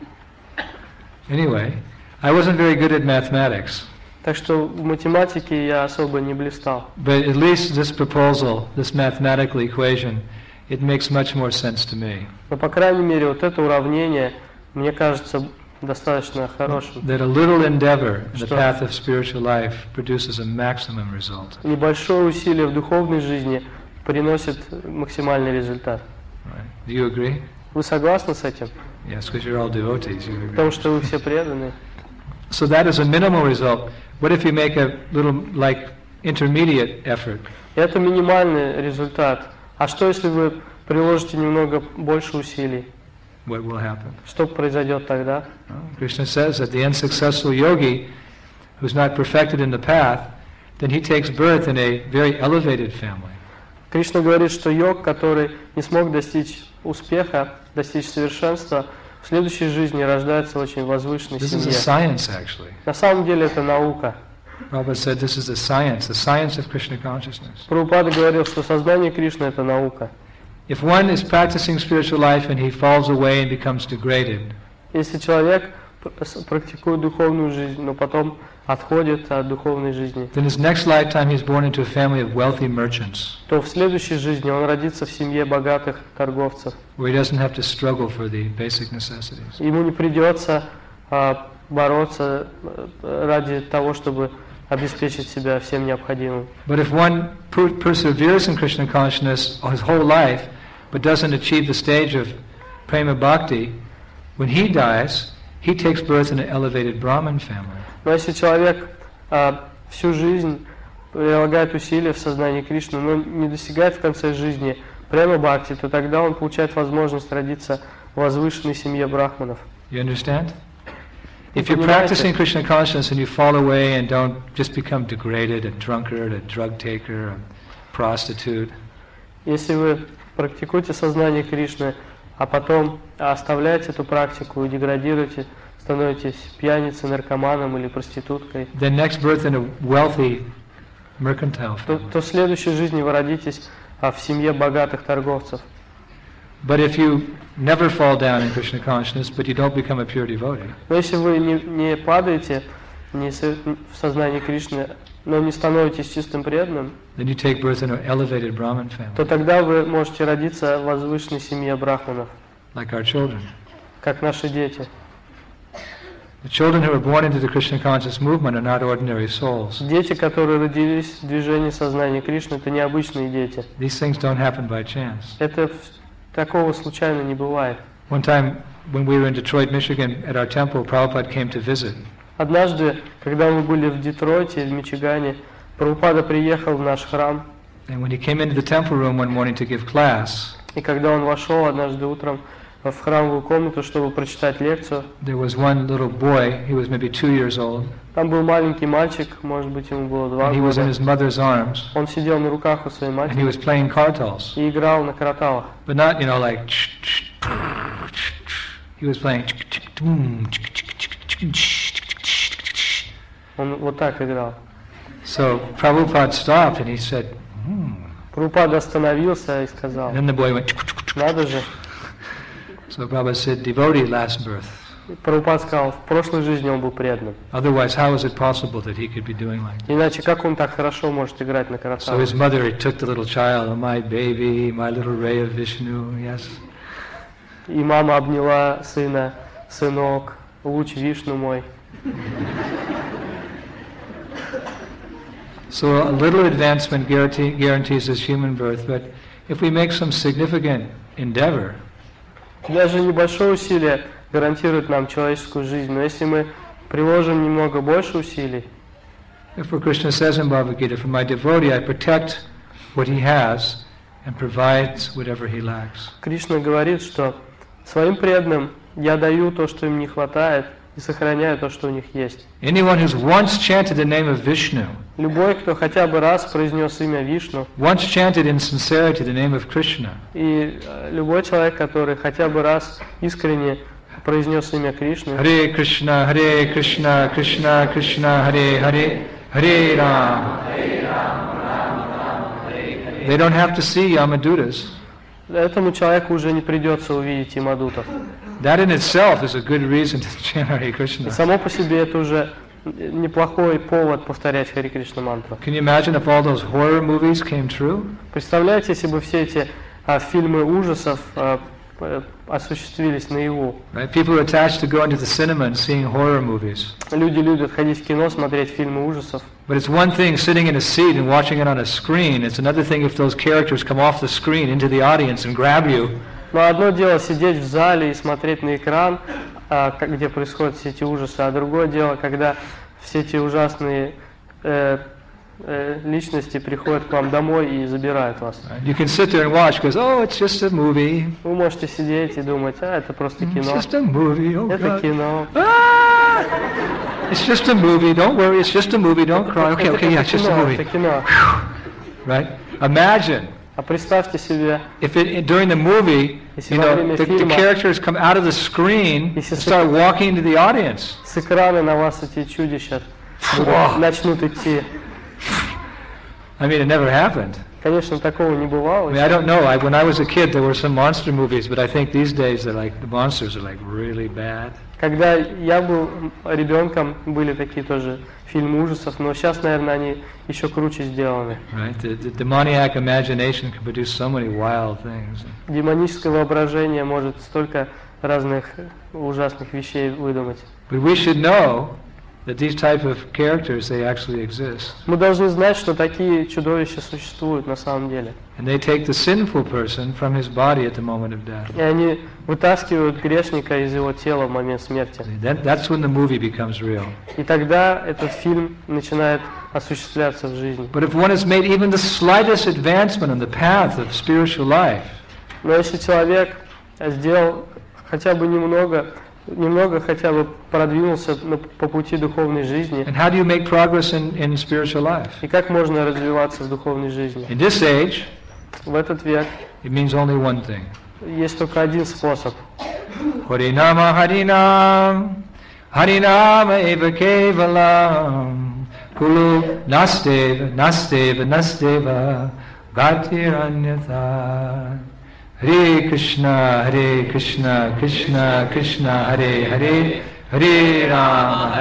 Anyway, I wasn't very good at mathematics.
Так что в математике я особо не блистал.
But at least this proposal, this mathematical equation, it makes much more sense to me.
Но, по крайней мере, вот это уравнение, мне кажется, достаточно хорошим.
That a little endeavor in the
Что?
path of spiritual life produces a maximum result.
Небольшое усилие в духовной жизни приносит максимальный результат.
Right? Do you agree?
Вы согласны с этим?
Yes, because you're all devotees. You agree.
Потому что вы все преданы.
So that is a minimal result. What if you make a little, like, intermediate effort?
Это минимальный результат. А что, если вы приложите немного больше усилий?
What will happen?
Что произойдет тогда?
Krishna says that the unsuccessful yogi who's not perfected in the path, then he takes birth in a very elevated family.
Кришна говорит, что йог, который не смог достичь успеха, достичь совершенства, в следующей жизни рождается в очень возвышенной
This is a
семье.
science, actually.
На самом деле это наука.
Prabhupada said this is the science of Krishna consciousness.
Прабхупада говорил, что сознание Кришны это наука.
If one is practicing spiritual life and he falls away and becomes degraded,
Если человек практикует духовную жизнь, но потом отходит от духовной жизни,
then his next lifetime he's born into a family of wealthy merchants,
то в следующей жизни он родится в семье богатых торговцев.
where he doesn't have to struggle for the basic necessities.
Ему не придется бороться ради того, чтобы обеспечить себя всем необходимым.
But if one perseveres in Krishna consciousness his whole life, but doesn't achieve the stage of prema bhakti, when he dies, he takes birth in an elevated Brahmin family.
Но если человек всю жизнь прилагает усилия в сознании Кришны, но не достигает в конце жизни према бхакти, то тогда он получает возможность родиться в возвышенной семье брахманов.
You understand? If you're practicing Krishna consciousness and you fall away and don't just become degraded, a drunkard, a drug taker, a prostitute,
Если вы практикуете сознание Кришны, а потом оставляете эту практику и деградируете, становитесь пьяницей, наркоманом или проституткой,
then next birth in a wealthy mercantile family.
то в следующей жизни вы родитесь в семье богатых торговцев.
But if you never fall down in Krishna consciousness, but you don't become a pure devotee,
Но если вы не падаете в сознании Кришны, но не становитесь чистым преданным,
then you take birth in an elevated Brahmin family,
то тогда вы можете родиться в возвышенной семье брахманов,
like our children.
как наши дети.
The children who are born into the Krishna conscious movement are not ordinary souls.
Дети, которые родились в движении сознания Кришны, это необычные дети.
These things don't happen by chance.
Такого случайно не бывает.
One time when we were in Detroit, Michigan, at our temple, Prabhupada came to visit.
Однажды, когда мы были в Детройте, в Мичигане, Прабхупада приехал в наш храм,
And when he came into the temple room one morning to give class,
и когда он вошел однажды утром в храмовую комнату, чтобы прочитать лекцию,
there was one little boy, he was maybe 2 years old,
там был маленький мальчик, может быть, ему было 2
and he was in
года.
his mother's arms,
Он сидел на руках у своей
and he
матери
was playing kartals.
и играл на караталах.
But not, like, he was playing.
Он вот так играл.
So Prabhupada stopped and he said,
Прабхупада остановился и сказал,
and then the boy went.
надо же.
So Prabhupada said, devotee last birth.
Прабхупада сказал, в прошлой жизни он был преданным.
Otherwise, how is it possible that he could be doing like that?
Иначе как он так хорошо может играть на
So
караталах?
his mother took the little child, oh, my baby, my little ray of Vishnu, yes.
И мама обняла сына, сынок, луч Вишну мой.
So a little advancement guarantees us human birth, but if we make some significant endeavor,
Даже небольшое усилие гарантирует нам человеческую жизнь, но если мы приложим немного больше усилий,
for Krishna says in Bhagavad Gita, for my devotee I protect what he has and provides whatever he lacks.
Кришна говорит, что своим преданным я даю то, что им не хватает, и сохраняю то, что у них есть.
Anyone who's once chanted the name of Vishnu,
Любой, кто хотя бы раз произнес имя Вишну,
once chanted in sincerity the name of Krishna,
и любой человек, который хотя бы раз искренне произнес имя Кришны,
Hare Krishna, Krishna Krishna, Hare Hare, Hare Ram. They don't have to see Yamadutas.
этому человеку уже не придется увидеть Ямадутов.
That in itself is a good reason to chant Hare
И
Krishna.
само по себе это уже неплохой повод повторять Хари Кришна мантру.
Can you imagine if all those horror movies came true?
Представляете, если бы все эти фильмы ужасов осуществились наяву.
Right? People are attached to going to the cinema and seeing horror movies.
Люди любят ходить в кино, смотреть фильмы ужасов.
But it's one thing sitting in a seat and watching it on a screen. It's another thing if those characters come off the screen into the audience and grab you.
Но одно дело сидеть в зале и смотреть на экран, где происходят все эти ужасы, а другое дело, когда все эти ужасные личности приходят к вам домой и забирают вас.
You can sit there and watch because, oh, it's just a movie.
Вы можете сидеть и думать, это просто
It's
кино.
just a movie. Oh,
Это
God.
кино.
Ah! It's just a movie. Don't worry. It's just a movie. Don't cry. Okay, okay, yeah, it's just a
Это
movie.
кино.
Right? Imagine
А представьте себе,
if during the movie,
Если
you
во
know,
время
the
фильма-
characters come out of the screen
Если
and start walking into the audience.
с экрана на вас эти чудища
Wow.
начнут идти.
I mean, it never happened.
Конечно, такого не бывало.
I mean, I don't know. When I was a kid, there were some monster movies, but I think these days they're like the monsters are like really bad.
Когда я был ребенком, были такие тоже фильмы ужасов, но сейчас, наверное, они еще круче сделаны.
Right? The demoniac imagination can produce so many wild things.
Демоническое воображение может столько разных ужасных вещей выдумать.
But we should know that these type of characters, they actually exist.
Мы должны знать, что такие чудовища существуют на самом деле.
And they take the sinful person from his body at the moment of death.
И они вытаскивают грешника из его тела в момент смерти.
That's when the movie becomes real.
И тогда этот фильм начинает осуществляться в жизни.
But if one has made even the slightest advancement on the path of spiritual life,
Но если человек сделал хотя бы немного хотя бы продвинулся по пути духовной жизни,
and how do you make progress in spiritual life?
и как можно развиваться в духовной жизни?
In this age,
В этот век
it means only one thing.
есть только один способ.
Harinama Harinam, Harinama eva kevalam, Kulu nasteva, nasteva, nasteva, Gatiranyatha. Hare Krishna, Krishna Krishna, Hare Hare, Hare Rama,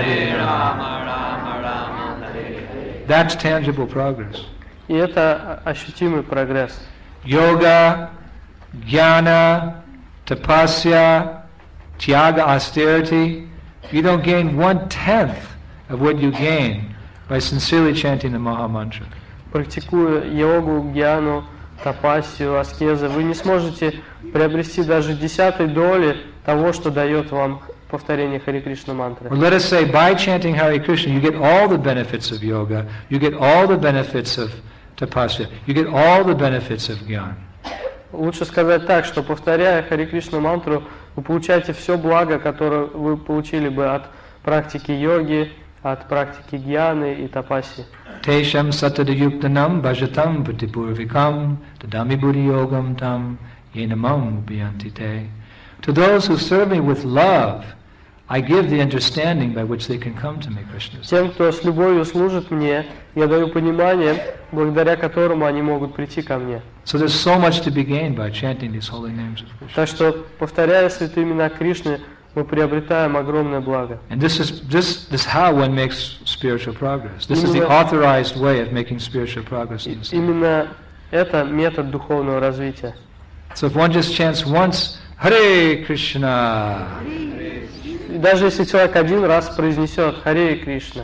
Rama Rama, Hare. That's tangible progress.
И это ощутимый прогресс.
Yoga, jnana, tapasya, tyaga, austerity, you don't gain 1/10 of what you gain by sincerely chanting the Maha Mantra.
Практикуя йогу, гьяну, тапасию, аскезы, вы не сможете приобрести даже 10 доли того, что дает вам повторение Хари Кришна мантры.
Or let us say, by chanting Hare Krishna, you get all the benefits of yoga, you get all the benefits of tapasya, you get all the benefits of jnana.
Лучше сказать так, что повторяя Хари Кришна мантру, вы получаете все благо, которое вы получили бы от практики йоги, от практики гьяны и тапаси.
Tesham satadayuktanam bhajatam pratipurvikam tadami buddhi yogam tam yenamam ubhyanti te. To those who serve me with love, I give the understanding by which they can come to me, Krishna says.
Тем, кто с любовью служит мне, я даю понимание, благодаря которому они могут прийти ко мне.
So there's so much to be gained by chanting these holy names of Krishna.
Так что, повторяя святые имена Кришны, мы приобретаем огромное благо.
And this is how one makes spiritual progress. This is the authorized way of making spiritual progress in this life.
Именно это метод духовного развития.
So if one just chants once, Hare Krishna,
И даже если человек один раз произнесет Харе Кришна,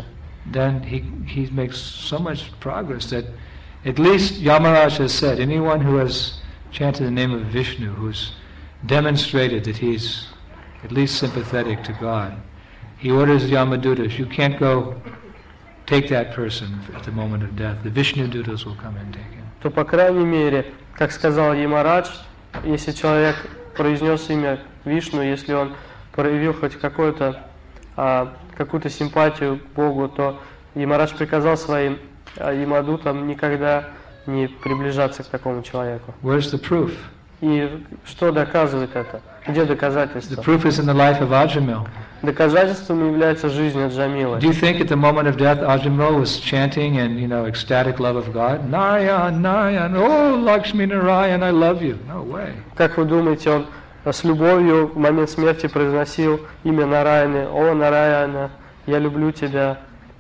then he makes so much progress that at least Yamaraj has said, anyone who has chanted the name of Vishnu, who's demonstrated that he's at least sympathetic to God, he orders Yamadutas, you can't go take that person at the moment of death. The Vishnu Dutas will come and take him.
То, по крайней мере, как сказал Ямарадж, если человек произнес имя Вишну, если он проявил хоть какую-то симпатию к Богу, то Ямарадж приказал своим Ямадутам никогда не приближаться к такому человеку.
Where's the proof?
И что доказывает это? Где доказательство?
The proof is in the life of Ajamil.
Доказательством является жизнь Аджамила.
Do you think at the moment of death Ajamil was chanting in, ecstatic love of God? Narayan, Narayan, oh Lakshmi Narayan, I love you. No way.
Как вы думаете, он с любовью в момент смерти произносил имя Нараяны? О, Нараяна, я люблю тебя.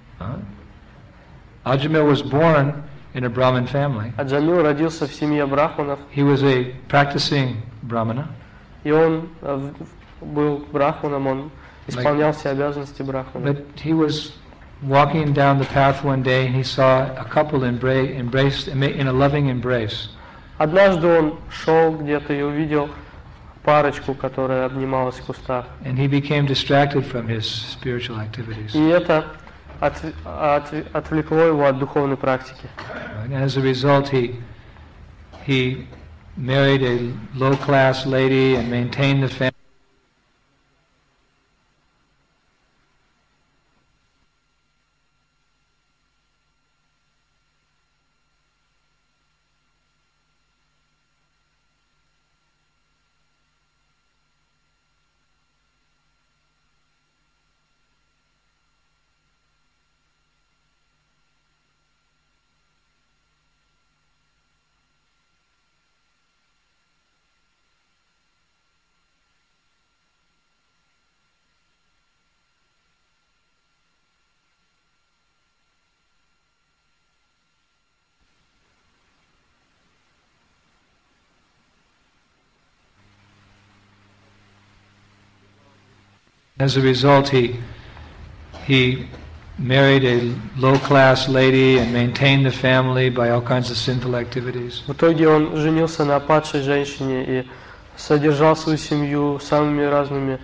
Ajamil was born in a Brahmin family.
Аджамил родился в семье брахманов.
He was a practicing Brahmana.
И он был брахманом, он исполнял все обязанности брахмана.
But he was walking down the path one day and he saw a couple embraced in a loving embrace.
Однажды он шел где-то и увидел парочку, которая обнималась в кустах.
And he became distracted from his spiritual activities.
И это отвлекло его от духовной практики.
And as a result, he married a low-class lady and maintained the family. As a result, he married a low-class lady and maintained the family by all kinds of sinful activities.
В итоге он женился на падшей женщине и содержал свою семью самыми разными,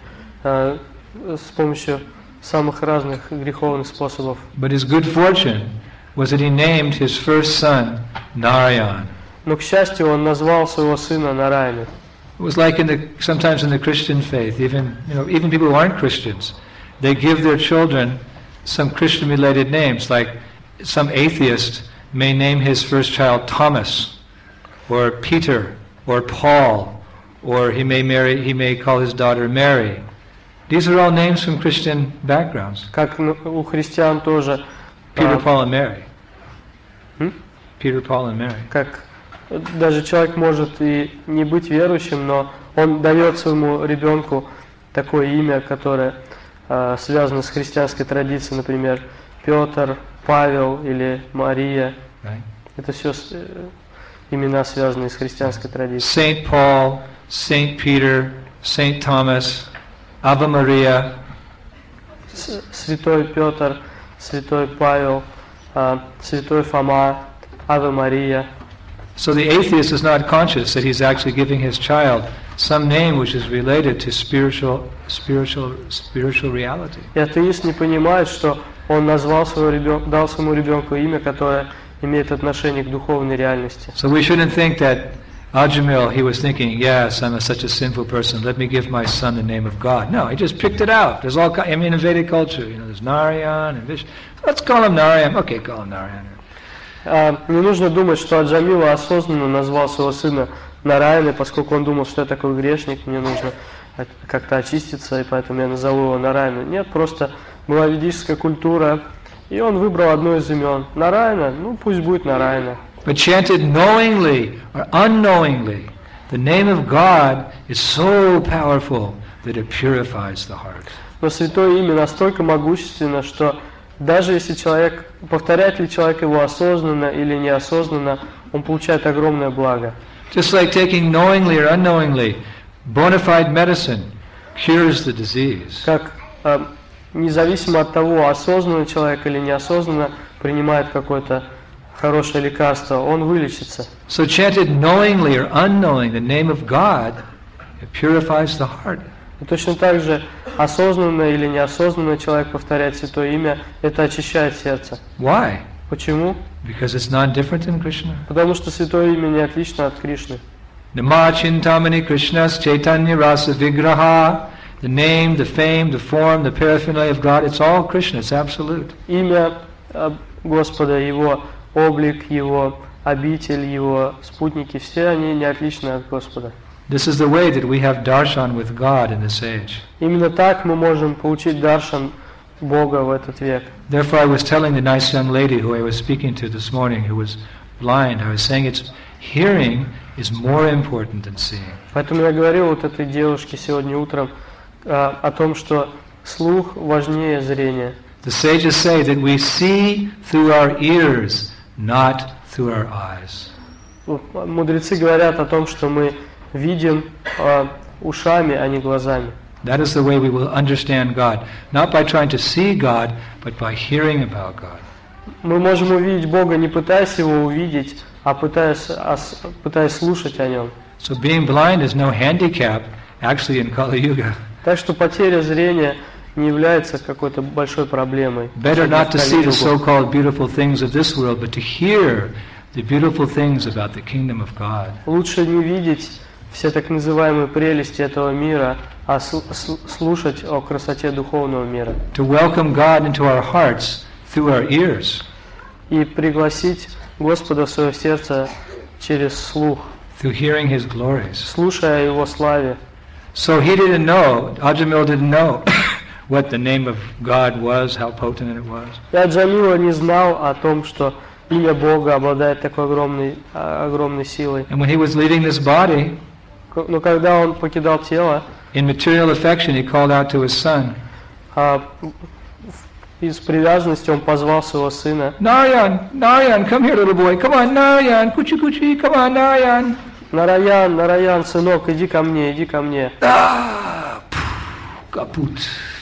с помощью самых разных греховных способов.
But his good fortune was that he named his first son Narayan.
Но, к счастью, он назвал своего сына Нараяной.
It was like sometimes in the Christian faith, even people who aren't Christians, they give their children some Christian-related names. Like some atheist may name his first child Thomas, or Peter, or Paul, or he may call his daughter Mary. These are all names from Christian backgrounds.
Как у христиан тоже.
Peter, Paul, and Mary. Peter, Paul, and Mary.
Как даже человек может и не быть верующим, но он дает своему ребенку такое имя, которое связано с христианской традицией, например, Петр, Павел или Мария.
Right.
Это все имена, связанные с христианской
Saint
традицией.
Paul, Saint Peter, Saint Thomas, Ave Maria.
Святой Петр, Святой Павел, Святой Фома, Ave Maria.
So the atheist is not conscious that he's actually giving his child some name which is related to spiritual reality.
И атеист не понимает, что он дал своему ребенку имя, которое имеет отношение к духовной реальности.
So we shouldn't think that Ajamil, he was thinking, yes, I'm such a sinful person, let me give my son the name of God. No, he just picked it out. There's all kinds, in Vedic culture, there's Narayan and Vishnu. Let's call him Narayan. Okay, call him Narayan.
Не нужно думать, что Аджамила осознанно назвал своего сына Нараяной, поскольку он думал, что я такой грешник, мне нужно как-то очиститься, и поэтому я назову его Нараяной. Нет, просто была ведическая культура, и он выбрал одно из имен. Нараяна, пусть будет Нараяна.
But chanted knowingly or unknowingly, the name of God is so powerful that it purifies the heart.
Но святое имя настолько могущественно, что даже если повторяет ли человек его осознанно или неосознанно, он получает огромное благо.
Just like taking knowingly or unknowingly, bona fide medicine cures the disease.
Как независимо от того, осознанно человек или неосознанно принимает какое-то хорошее лекарство, он вылечится.
So chanted knowingly or unknowingly the name of God, it purifies the heart.
И точно так же осознанно или неосознанно человек повторяет Святое Имя, это очищает сердце.
Why?
Почему?
Because it's not different than Krishna.
Потому что Святое Имя не отлично от Кришны.
Nama Chintamani Krishna's Chaitanya Rasa Vigraha, the name, the fame, the form, the paraphernalia of God, it's all Krishna, it's absolute.
Имя Господа, Его облик, Его обитель, Его спутники, все они не отличны от Господа.
This is the way that we have darshan with God in this age.
Именно так мы можем получить даршан Бога в этот век.
Therefore I was telling the nice young lady who I was speaking to this morning, who was blind, I was saying it's hearing is more important than seeing.
Поэтому я говорил вот этой девушке сегодня утром о том, что слух важнее зрения.
The sages say that we see through our ears, not through our eyes.
Мудрецы говорят о том, что мы видим ушами, а не глазами.
That is the way we will understand God, not by trying to see God, but by hearing about God.
Мы можем увидеть Бога, не пытаясь Его увидеть, а пытаясь слушать о Нем.
So being blind is no handicap, actually in Kali Yuga.
Так что потеря зрения не является какой-то большой проблемой.
Better not to see the so-called beautiful things of this world, but to hear the beautiful things about the kingdom of God.
Лучше не видеть все так называемые прелести этого мира, а слушать о красоте духовного мира.
To welcome God into our hearts through our ears.
И пригласить Господа в свое сердце через слух,
through hearing His glories.
слушая о Его славе.
So he didn't know, Ajamil didn't know what the name of God was, how potent it was.
И Аджамила не знал о том, что имя Бога обладает такой огромной силой.
And when he was leaving this body,
Но когда он покидал тело,
in material affection he called out to his son.
Из привязанности он позвал своего сына.
Narayan, Narayan, come here, little boy. Come on, Narayan, kuchi kuchi, come on, Narayan.
Нараян, Нараян, сынок, иди ко мне, иди ко мне.
Kaput.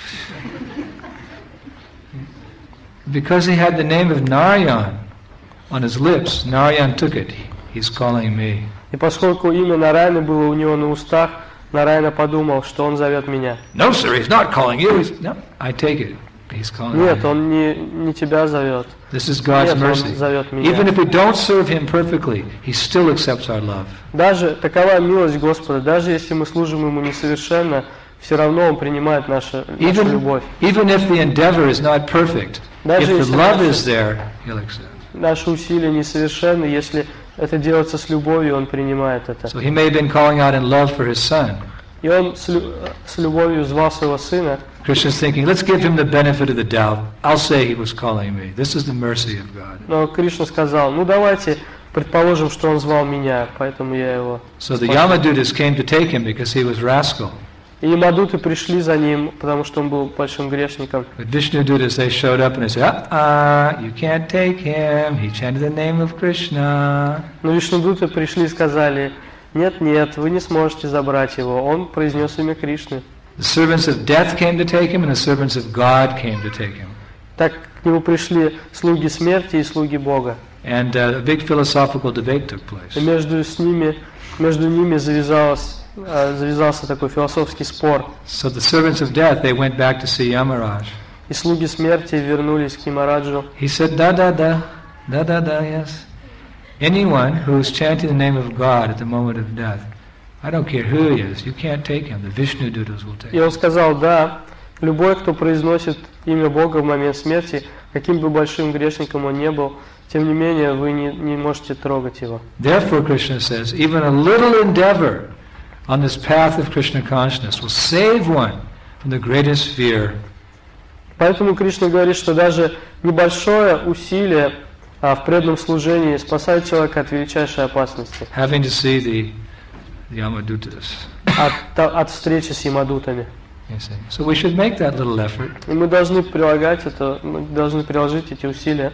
Because he had the name of Narayan on his lips, Narayan took it. He's calling me.
И поскольку имя Нараяна было у него на устах, Нараяна подумал, что он зовет меня.
No, sir, he's not calling you. No, I take it. He's calling me.
Нет, он не тебя зовет.
This is God's mercy.
Он зовет меня.
Even if we don't serve Him perfectly, He still accepts our love.
Даже такова милость Господа, даже если мы служим Ему несовершенно, все равно Он принимает нашу любовь.
Even if the endeavor is not perfect, if the love is there, He'll accept.
Наши усилия несовершенны, если это делается с любовью, Он принимает это.
So He may have been calling out in love for His son.
И Он с любовью звал своего сына.
Krishna's thinking, let's give him the benefit of the doubt. I'll say he was calling me. This is the mercy of God.
Но Кришна сказал, давайте предположим, что он звал меня, поэтому я его.
So the Yamadutas came to take him because he was rascal.
И Ямадуты пришли за ним, потому что он был большим грешником.
But Vishnudutas, they showed up and they said, you can't take him. He chanted the name of Krishna.
Но Вишнудуты пришли и сказали, нет, вы не сможете забрать его. Он произнес имя Кришны.
The servants of death came to take him, and the servants of God came to take him.
Так к нему пришли слуги смерти и слуги Бога.
And a big philosophical debate took place.
И между ними завязался такой философский спор.
So the servants of death, they went back to see Yamaraj.
И слуги смерти вернулись к Ямараджу.
He said, da, yes. Anyone who is chanting the name of God at the moment of death, I don't care who he is, you can't take him. The Vishnudutas will take him.
И он сказал, да, любой, кто произносит имя Бога в момент смерти, каким бы большим грешником он не был, тем не менее, вы не можете трогать его.
Therefore, Krishna says, even a little endeavor on this path of Krishna consciousness will save one from the greatest fear.
Поэтому Кришна говорит, что даже небольшое усилие в преданном служении спасает человека от величайшей опасности.
Having to see the Yamadutas.
От встречи с Ямадутами.
So we should make that little effort.
И мы должны приложить эти усилия.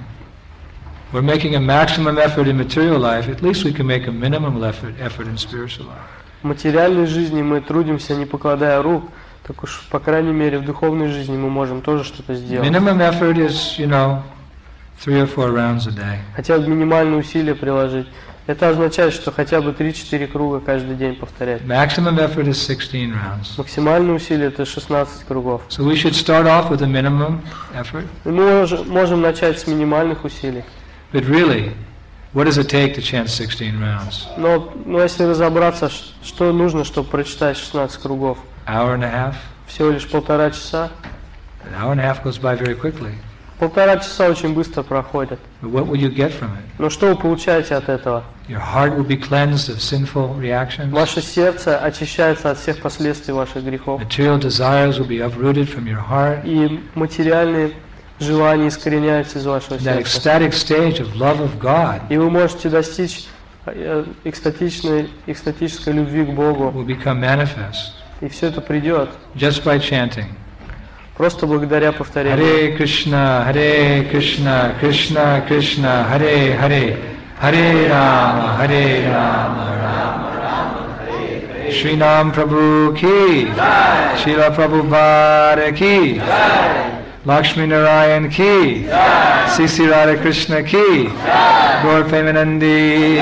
We're making a maximum effort in material life. At least we can make a minimum effort in spiritual life.
В материальной жизни мы трудимся, не покладая рук, Так уж, по крайней мере, в духовной жизни мы можем тоже что-то сделать.
Minimum effort is, 3 or 4 rounds a day.
Хотя бы минимальные усилия приложить. Это означает, что хотя бы 3-4 круга каждый день повторять.
Maximum effort is 16 rounds.
Максимальные усилия это 16 кругов.
So we should start off with a minimum effort.
И мы можем начать с минимальных усилий.
But really, what does it take to chant 16 rounds?
Но если разобраться, что нужно, чтобы прочитать 16 кругов?
Hour and a half?
Всего лишь 1,5 часа.
An hour and a half goes by very quickly.
1,5 часа очень быстро проходят.
But what will you get from it?
Но что вы получаете от этого?
Your heart will be cleansed of sinful reactions.
Ваше сердце очищается от всех последствий ваших грехов.
Material desires will be uprooted from your heart.
И материальные желания искореняются из вашего
That
сердца.
ecstatic stage of love of God
И вы можете достичь экстатической любви к Богу.
will become manifest
И все это придет
just by chanting.
просто благодаря повторению.
Hare Krishna, Krishna Krishna, Hare Hare, Hare Rama, Rama Rama, Hare Hare. Shri Nam Prabhu ki, Srila Prabhupada ki, Lakshmi Narayan ki, C.C. Radha Krishna ki, Gaur Premanandi.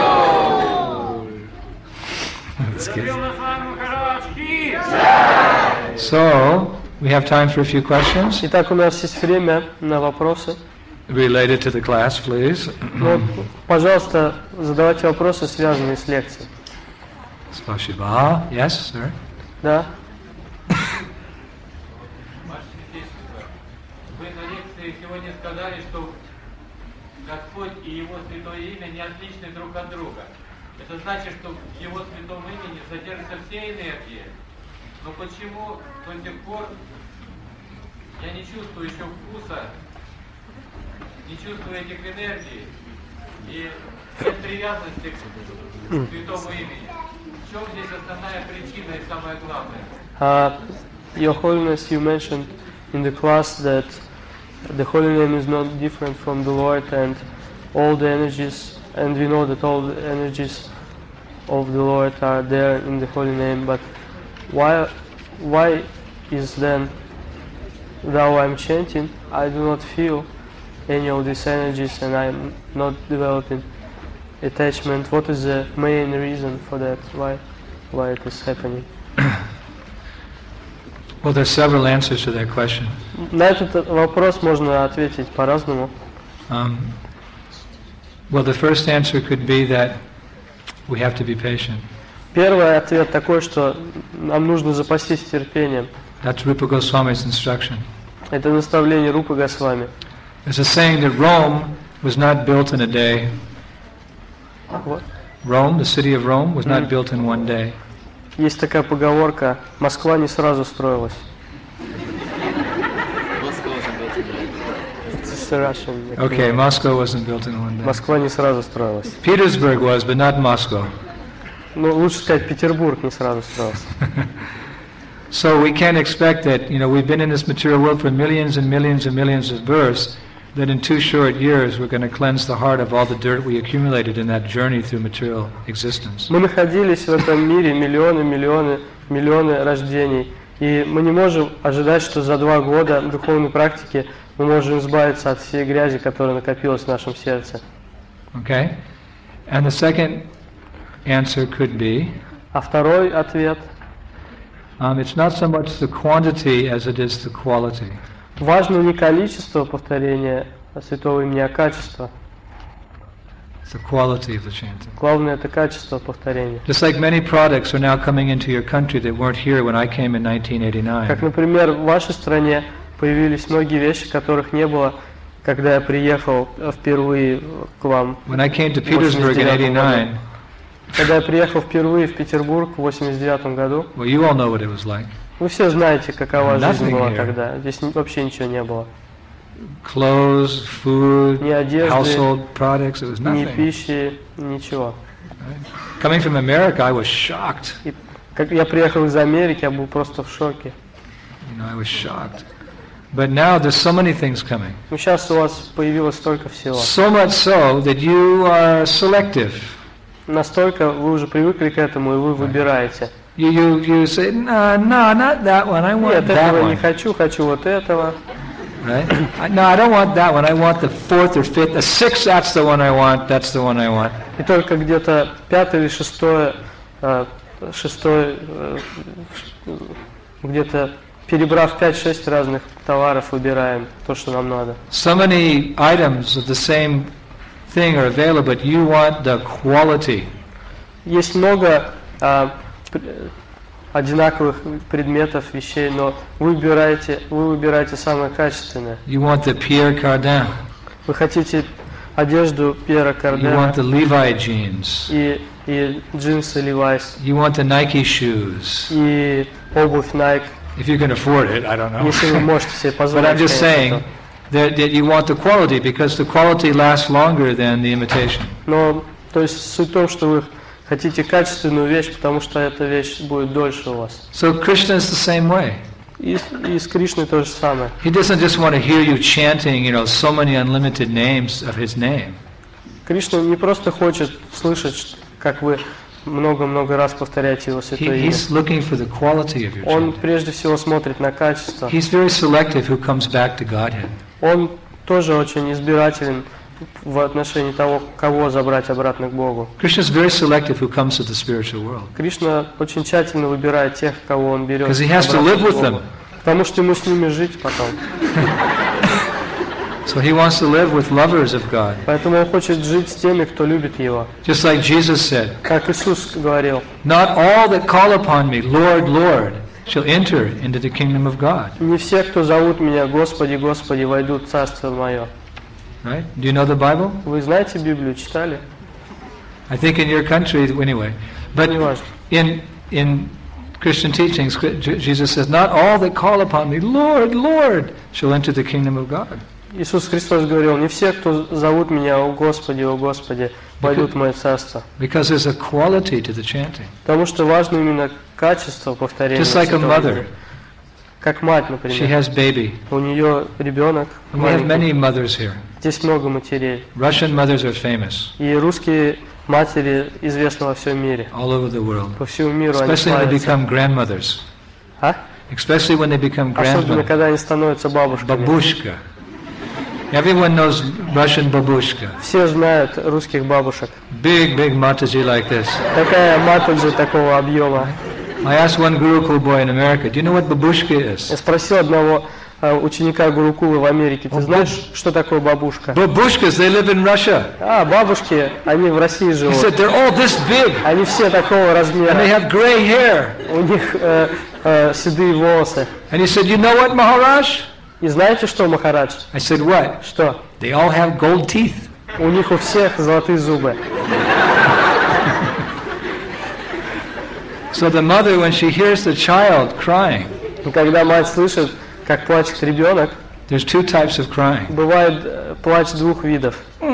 That's good. So, we have time for a few questions.
Итак, у нас есть время на вопросы.
Related to the class, please.
Ну, пожалуйста, задавайте вопросы, связанные с лекцией.
Spasiba. Yes, sir.
Да?
Вы на лекции сегодня сказали, что Господь и Его Святое Имя не отличны друг от друга. Это значит, что в Его Святом Имени содержатся все энергии. Но почему до сих пор я не чувствую еще вкуса, не чувствую этих энергий и нет привязанности к Святому Имени? В чем здесь основная причина и самое главное?
Your Holiness, you mentioned in the class that the Holy Name is not different from the Lord and all the energies, and we know that all the energies of the Lord are there in the Holy Name, but why is then, though I'm chanting, I do not feel any of these energies and I'm not developing attachment? What is the main reason for that? Why it is happening?
Well, there's several answers to that question.
На этот вопрос можно ответить по-разному.
Well, the first answer could be that we have to be patient.
Первый ответ такой, что нам нужно запастись терпением.
That's Rupa Goswami's instruction.
Это наставление Рупы Госвами.
There's a saying that Rome was not built in a day.
Вот.
Rome, the city of Rome, was not built in one day.
Есть такая поговорка: Москва не сразу строилась. It's a Russian.
Okay, Moscow wasn't built in one day.
Москва не сразу строилась.
Petersburg was, but not Moscow.
Ну, лучше сказать, Петербург не сразу строился.
So we can't expect that, we've been in this material world for millions and millions and millions of births, that in 2 short years we're going to cleanse the heart of all the dirt we accumulated in that journey through material existence.
Мы находились в этом мире миллионы рождений, и мы не можем ожидать, что за 2 года духовной практики мы можем избавиться от всей грязи, которая накопилась в нашем сердце.
Okay? And the second answer could be,
А второй ответ:
it's not so much the quantity as it is the quality.
важно не количество повторения Святого Имени, а качество.
It's the quality of the chanting.
Главное это качество повторения.
Just like many products are now coming into your country that weren't here when I came in
Как,
1989.
например, в вашей стране появились многие вещи, которых не было, когда я приехал впервые к вам.
When I came to Petersburg in 89,
Когда я приехал впервые в Петербург в 89 году,
well, you all know what it was like.
вы все знаете, какова жизнь
Nothing
была
here.
тогда. Здесь вообще ничего не было.
Clothes, food,
Ни одежды,
household products, it was
ни
nothing.
пищи, ничего.
Coming from America, I was shocked.
И как я приехал из Америки, я был просто в шоке.
I was shocked. But now there's so many things coming.
Ну сейчас у вас появилось столько всего.
So much so that you are selective.
Настолько вы уже привыкли к этому, и вы выбираете.
You say, no, not that one. I want
Нет,
that
этого не
one.
хочу, хочу вот этого.
Right? No, I don't want that one. I want the fourth or fifth. The sixth, that's the one I want. That's the one I want.
И только где-то пятое или шестое, где-то перебрав 5-6 разных товаров, выбираем то, что нам надо.
So many items of the same thing are available, but you want the quality.
Есть много одинаковых предметов, вещей, но вы выбираете самое качественное.
You want the Pierre Cardin.
Вы хотите одежду Пьера
You want
Кардена
the Levi jeans.
и джинсы Levi's,
You want the Nike shoes.
и обувь Nike,
If you can afford it, I don't know.
если вы можете себе
But
позволить.
I'm just
конечно,
saying that you want the quality because the quality lasts longer than the imitation.
Но, то есть, суть в том, что вы хотите качественную вещь, потому что эта вещь будет дольше у вас.
So Krishna is the same way.
И с Кришной то же самое.
He doesn't just want to hear you chanting, so many unlimited names of his name.
Кришна не просто хочет слышать, как вы много-много раз повторяете его святое имя.
He's looking for the quality of your
Он
chanting.
прежде всего смотрит на качество.
He's very selective who comes back to Godhead.
Он тоже очень избирателен в отношении того, кого забрать обратно к Богу.
Krishna is very selective who comes to the spiritual world.
Кришна очень тщательно выбирает тех, кого он берет.
Because he has to
обратно
live
к
with
Богу.
them.
Потому что ему с ними жить потом.
So he wants to live with lovers of God.
Поэтому он хочет жить с теми, кто любит его.
Just like Jesus said,
Как Иисус говорил,
not all that call upon me, Lord, Lord, shall enter into the kingdom of God.
не все, кто зовут меня Господи, Господи, войдут в Царство Мое.
Right? Do you know the Bible?
Вы знаете Библию, читали?
I think in your country, anyway. But
Не важно.
in Christian teachings, Jesus says, not all that call upon me, Lord, Lord, shall enter the kingdom of God.
Иисус Христос говорил, не все, кто зовут меня, о Господи, войдут в Мое Царство.
Because there's a quality to the chanting.
Потому что важно именно качество повторения.
Just like a
Святого
mother.
имени. Как мать,
She
например.
has baby.
У нее ребенок
And we have
маленький.
many mothers here.
Здесь много матерей.
Russian mothers are famous
И русские матери известны во всем мире.
all over the world.
По всему миру они
Especially when they
славятся.
become grandmothers.
А?
Especially when they become
Особенно,
grandmothers.
когда они становятся бабушками.
Babushka. Everyone knows Russian babushka.
Все знают русских бабушек.
Big Mataji like this.
Такая матаджи такого объема.
I asked one Gurukul boy in America, do you know what babushka
Я
is?
спросил одного ученика Гурукулы в Америке, ты знаешь, что такое бабушка?
Babushkas, they live in Russia.
Бабушки, они в России
He
живут.
said, they're all this big.
Они все такого
And they
размера.
have gray hair.
У них седые волосы.
And he said, you know what, Maharaj?
И знаете что, Махарадж?
I said, what?
Что?
They all have gold teeth.
У них у всех золотые зубы.
So the mother, when she hears the child crying,
И когда мать слышит, как плачет ребенок,
there's two types of crying.
бывает плач двух видов.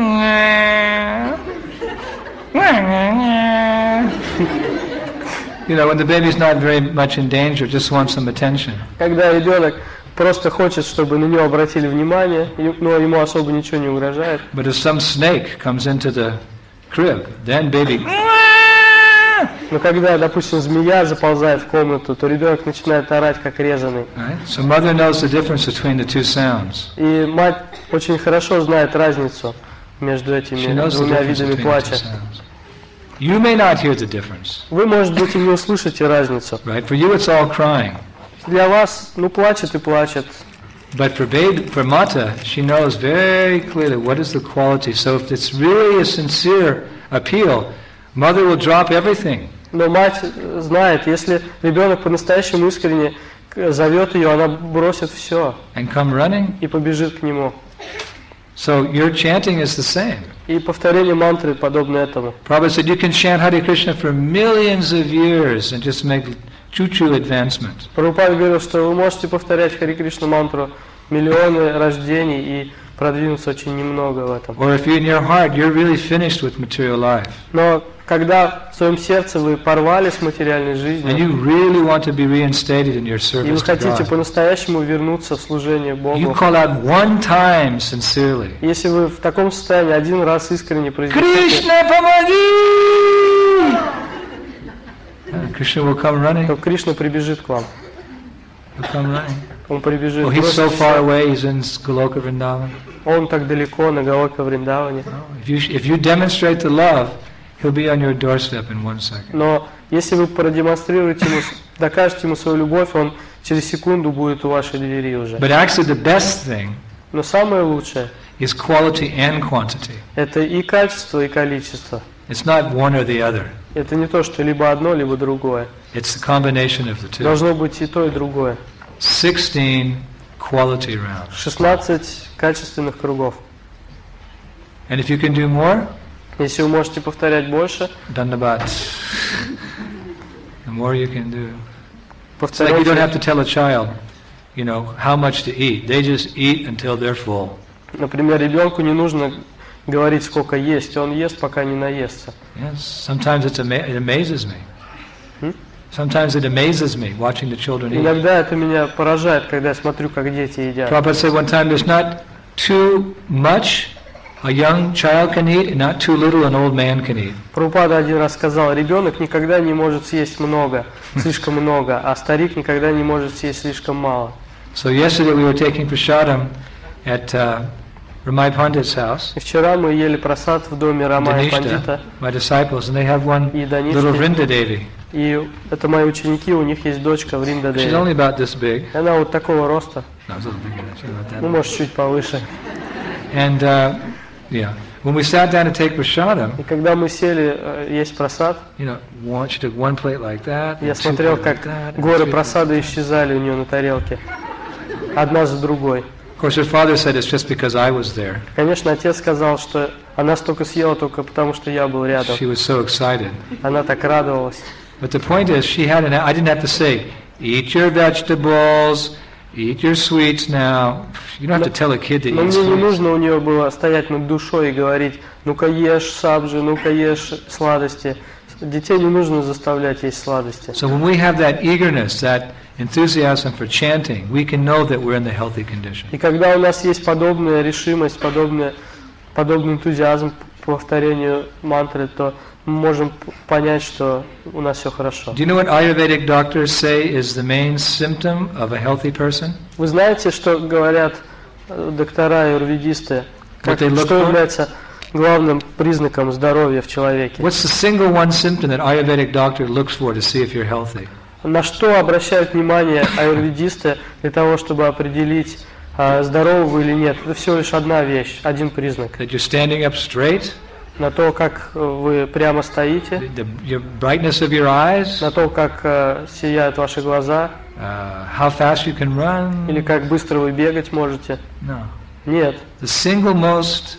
When the baby's not very much in danger, just wants some attention.
Когда ребенок просто хочет, чтобы на него обратили внимание, но ему особо ничего не угрожает.
But if some snake comes into the crib, then baby,
Но когда, допустим, змея заползает в комнату, то ребенок начинает орать, как резаный.
right? So mother knows the difference between the two sounds.
И мать очень хорошо знает разницу между
She
этими
knows the
двумя
difference
видами
between the two
плача.
sounds. You may not hear the difference,
Вы, может быть, и не услышите разницу.
right? For you, it's all crying.
Для вас, плачет и плачет.
But for Mata, she knows very clearly what is the quality. So if it's really a sincere appeal, mother will drop everything.
Но мать знает, если ребенок по-настоящему искренне зовет ее, она бросит все
And come running.
и побежит к нему.
So your chanting is the same.
И повторение мантры подобно этому.
Prabhupada said you can chant Hare Krishna for millions of years and just make choo-choo advancement.
Прабхупада говорил, что вы можете повторять Харе Кришна мантру миллионы рождений и продвинуться очень немного в этом.
Or if in your heart you're really finished with material life
Но когда в своем сердце вы порвали с материальной
and
жизнью,
you really want to be reinstated in your
и вы
service to
хотите
God,
по-настоящему вернуться в служение
you
Богу,
call out one time sincerely,
если вы в таком состоянии один раз искренне произнесете
Krishna Pamadi! Krishna will come running.
то Кришна прибежит к вам.
He'll come running.
Он прибежит.
Oh, he's so
Бросит
far
всё.
away. He's in Goloka Vrindavan.
Он так далеко, на Галока Вриндаване.
If you demonstrate the love, he'll be on your doorstep in 1 second.
Но если вы продемонстрируете ему, докажете ему свою любовь, он через секунду будет у вашей двери уже.
But actually, the best thing
Но самое лучшее
is quality and quantity.
– это и качество, и количество.
It's not one or the other.
Это не то, что либо одно, либо другое.
It's the combination of the two.
Должно быть и то, и другое.
16 quality rounds.
16 качественных кругов.
And if you can do more,
Если вы можете повторять больше,
dandabat. The more you can do. It's like you don't have to
повторяйте.
tell a child, you know, how much to eat. They just eat until they're full.
Например, ребенку не нужно говорить, сколько есть. Он ест, пока не наестся.
Yes. Sometimes it amazes me. Sometimes it amazes me watching the children eat.
Иногда это меня поражает, когда я смотрю, как дети едят.
Prabhupada said one time, there's not too much a young child can eat, and not too little an old man can eat.
Прабхупада один раз сказал, ребенок никогда не может съесть много, слишком много, а старик никогда не может съесть слишком мало.
So yesterday we were taking prasadam at Ramai Pandit's house,
И вчера мы ели прасад в доме Рамая Пандита,
Danishta, my disciples, and they have one
и
little
Данишки.
Vrinda Devi.
И это мои ученики, у них есть дочка Вринда
She's
Деви.
only about this big.
Она вот такого роста,
No, it's a little bigger than that. She's about that
ну
big.
может чуть повыше.
And yeah, when we sat down to take prasadam,
И когда мы сели есть прасад,
you know, she took one plate like that.
я
and two
смотрел,
plates
как
like that, and
горы
three
прасада исчезали у нее на тарелке, одна за другой.
Of course, her father said it's just because I was there.
Конечно, отец сказал, что она столько съела только потому, что я был рядом.
She was so excited.
Она так радовалась.
But the point is, I didn't have to say, eat your vegetables, eat your sweets now. You don't have to tell a kid to
Но
eat
мне не
sweets.
нужно у нее было стоять над душой и говорить, ну-ка ешь сабжи, ну-ка ешь сладости. Детей не нужно заставлять есть сладости.
So when we have that eagerness, that enthusiasm for chanting, we can know that we're in the healthy condition.
И когда у нас есть подобная решимость, подобный энтузиазм по повторению мантры, то мы можем понять, что у нас все хорошо.
Do you know what Ayurvedic doctors say is the main symptom of a healthy person?
Вы знаете, что говорят доктора и аюрведисты,
What they look
что
for?
является главным признаком здоровья в человеке?
What's the single one symptom that Ayurvedic doctor looks for to see if you're healthy?
На что обращают внимание аюрведисты для того, чтобы определить, здоровы вы или нет? Это всего лишь одна вещь, один признак.
That you're standing up straight,
На то, как вы прямо стоите,
your brightness of your eyes,
на то, как сияют ваши глаза,
how fast you can run.
или как быстро вы бегать можете.
No.
Нет.
The single most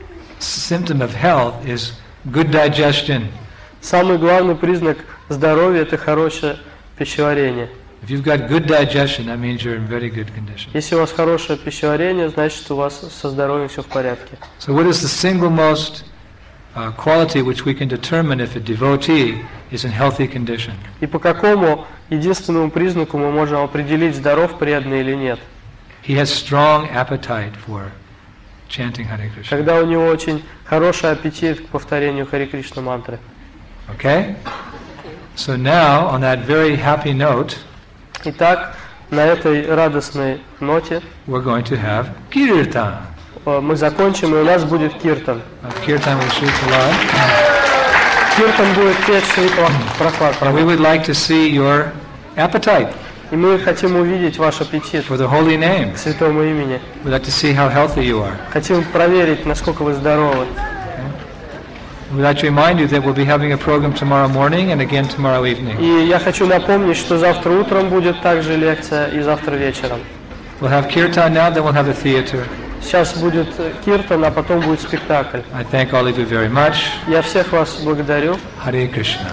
symptom of health is good digestion.
Самый главный признак здоровья – это хорошее пищеварение.
If you've got good digestion, that means you're in very good condition.
Если у вас хорошее пищеварение, значит, у вас со здоровьем все в порядке.
So what is the single most quality which we can determine if a devotee is in healthy condition?
И по какому единственному признаку мы можем определить, здоров преданный или нет?
He has strong appetite for chanting Hare Krishna.
Когда у него очень хороший аппетит к повторению Харе Кришна мантры.
Okay? So now, on that very happy note,
Итак, на этой радостной ноте
we're going to have Kirtan.
мы закончим, и у нас будет киртан.
Kirtan with Sri Kalai.
Киртан будет петь Шри Прохлад.
And we would like to see your appetite
И мы хотим увидеть ваш аппетит
for the holy name.
к святому имени.
We'd like to see how healthy you are.
Хотим проверить, насколько вы здоровы.
We'd like to remind you that we'll be having a program tomorrow morning and again tomorrow evening.
И я хочу напомнить, что завтра утром будет также лекция и завтра вечером.
We'll have Kirtan now, then we'll have a theater.
Сейчас будет киртан, а потом будет спектакль.
I thank all of you very much.
Я всех вас благодарю.
Hare Krishna.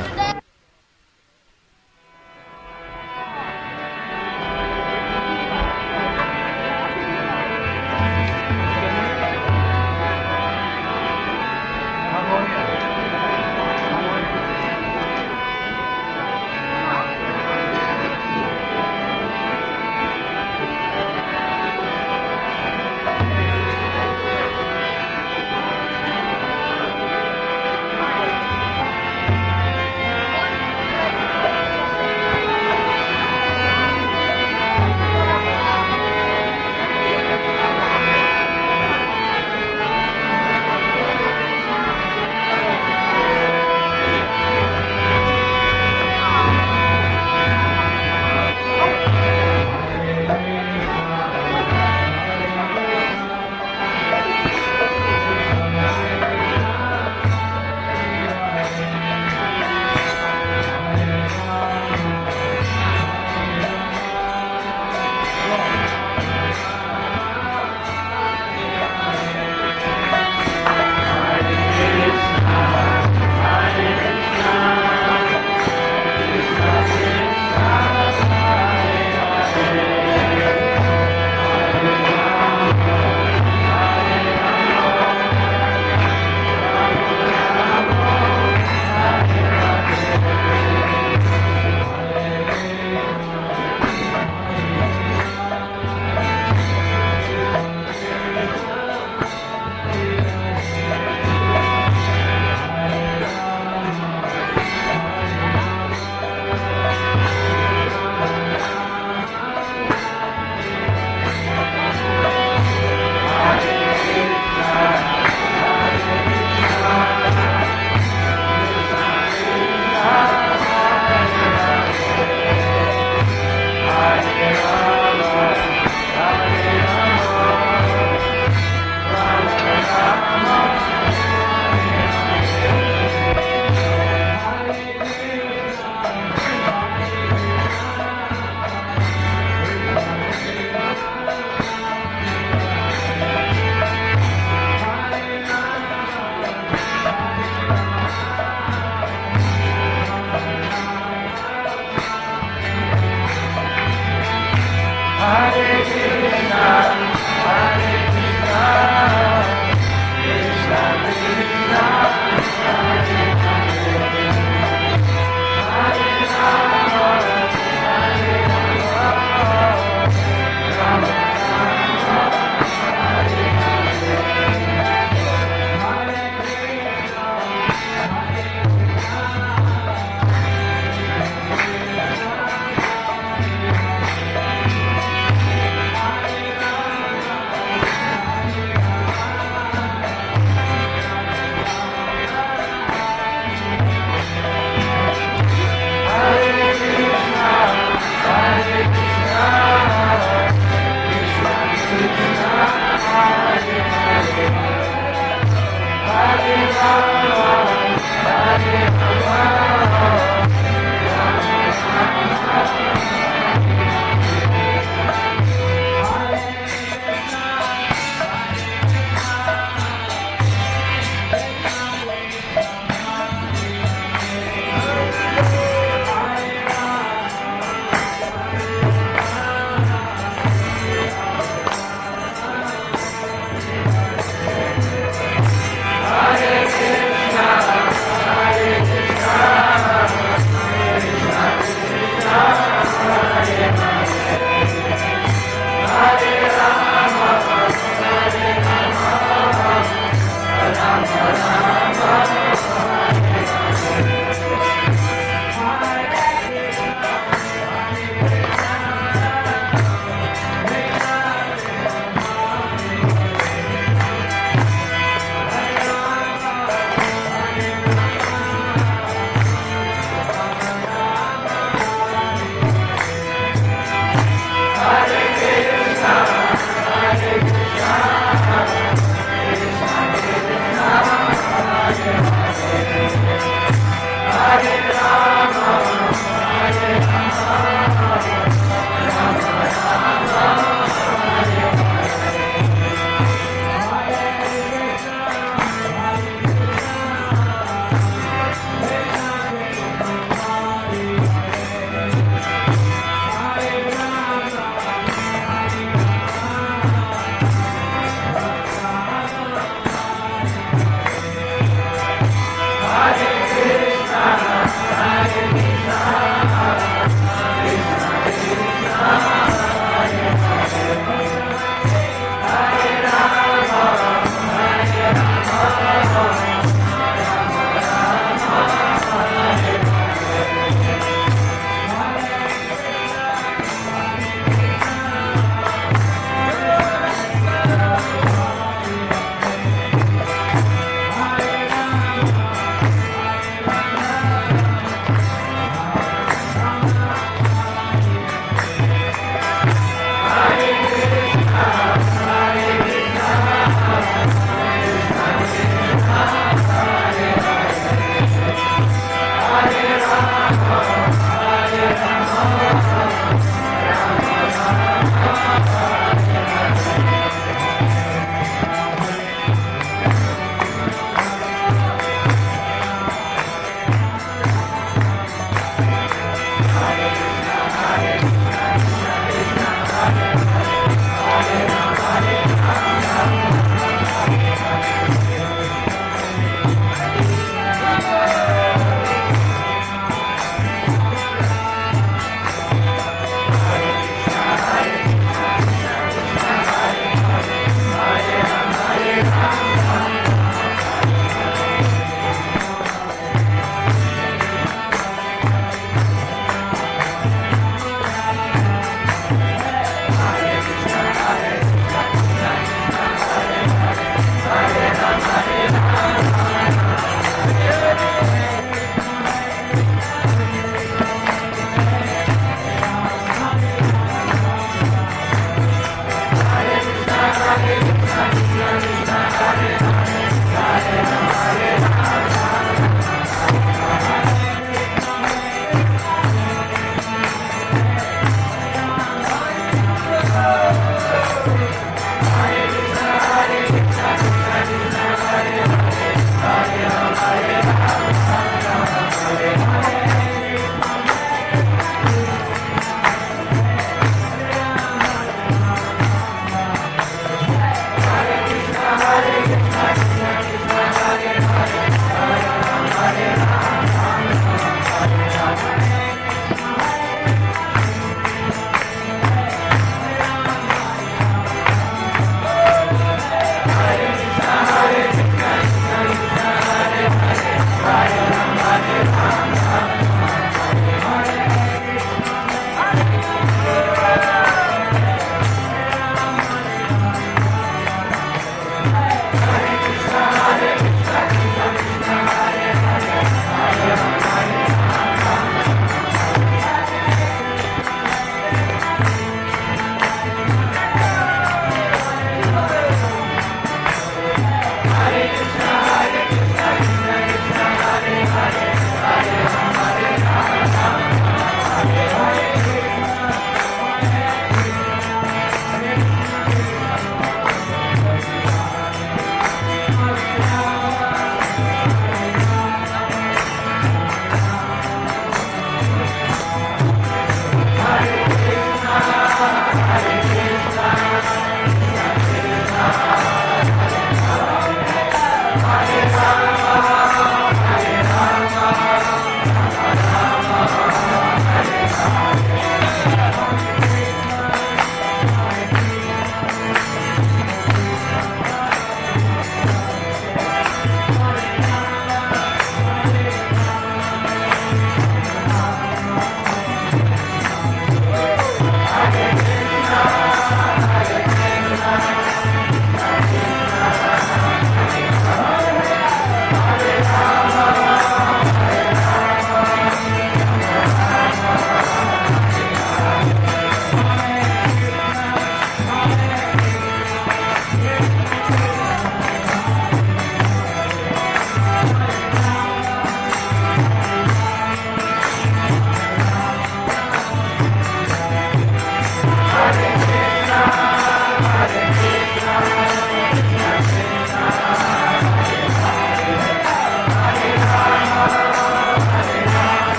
Hare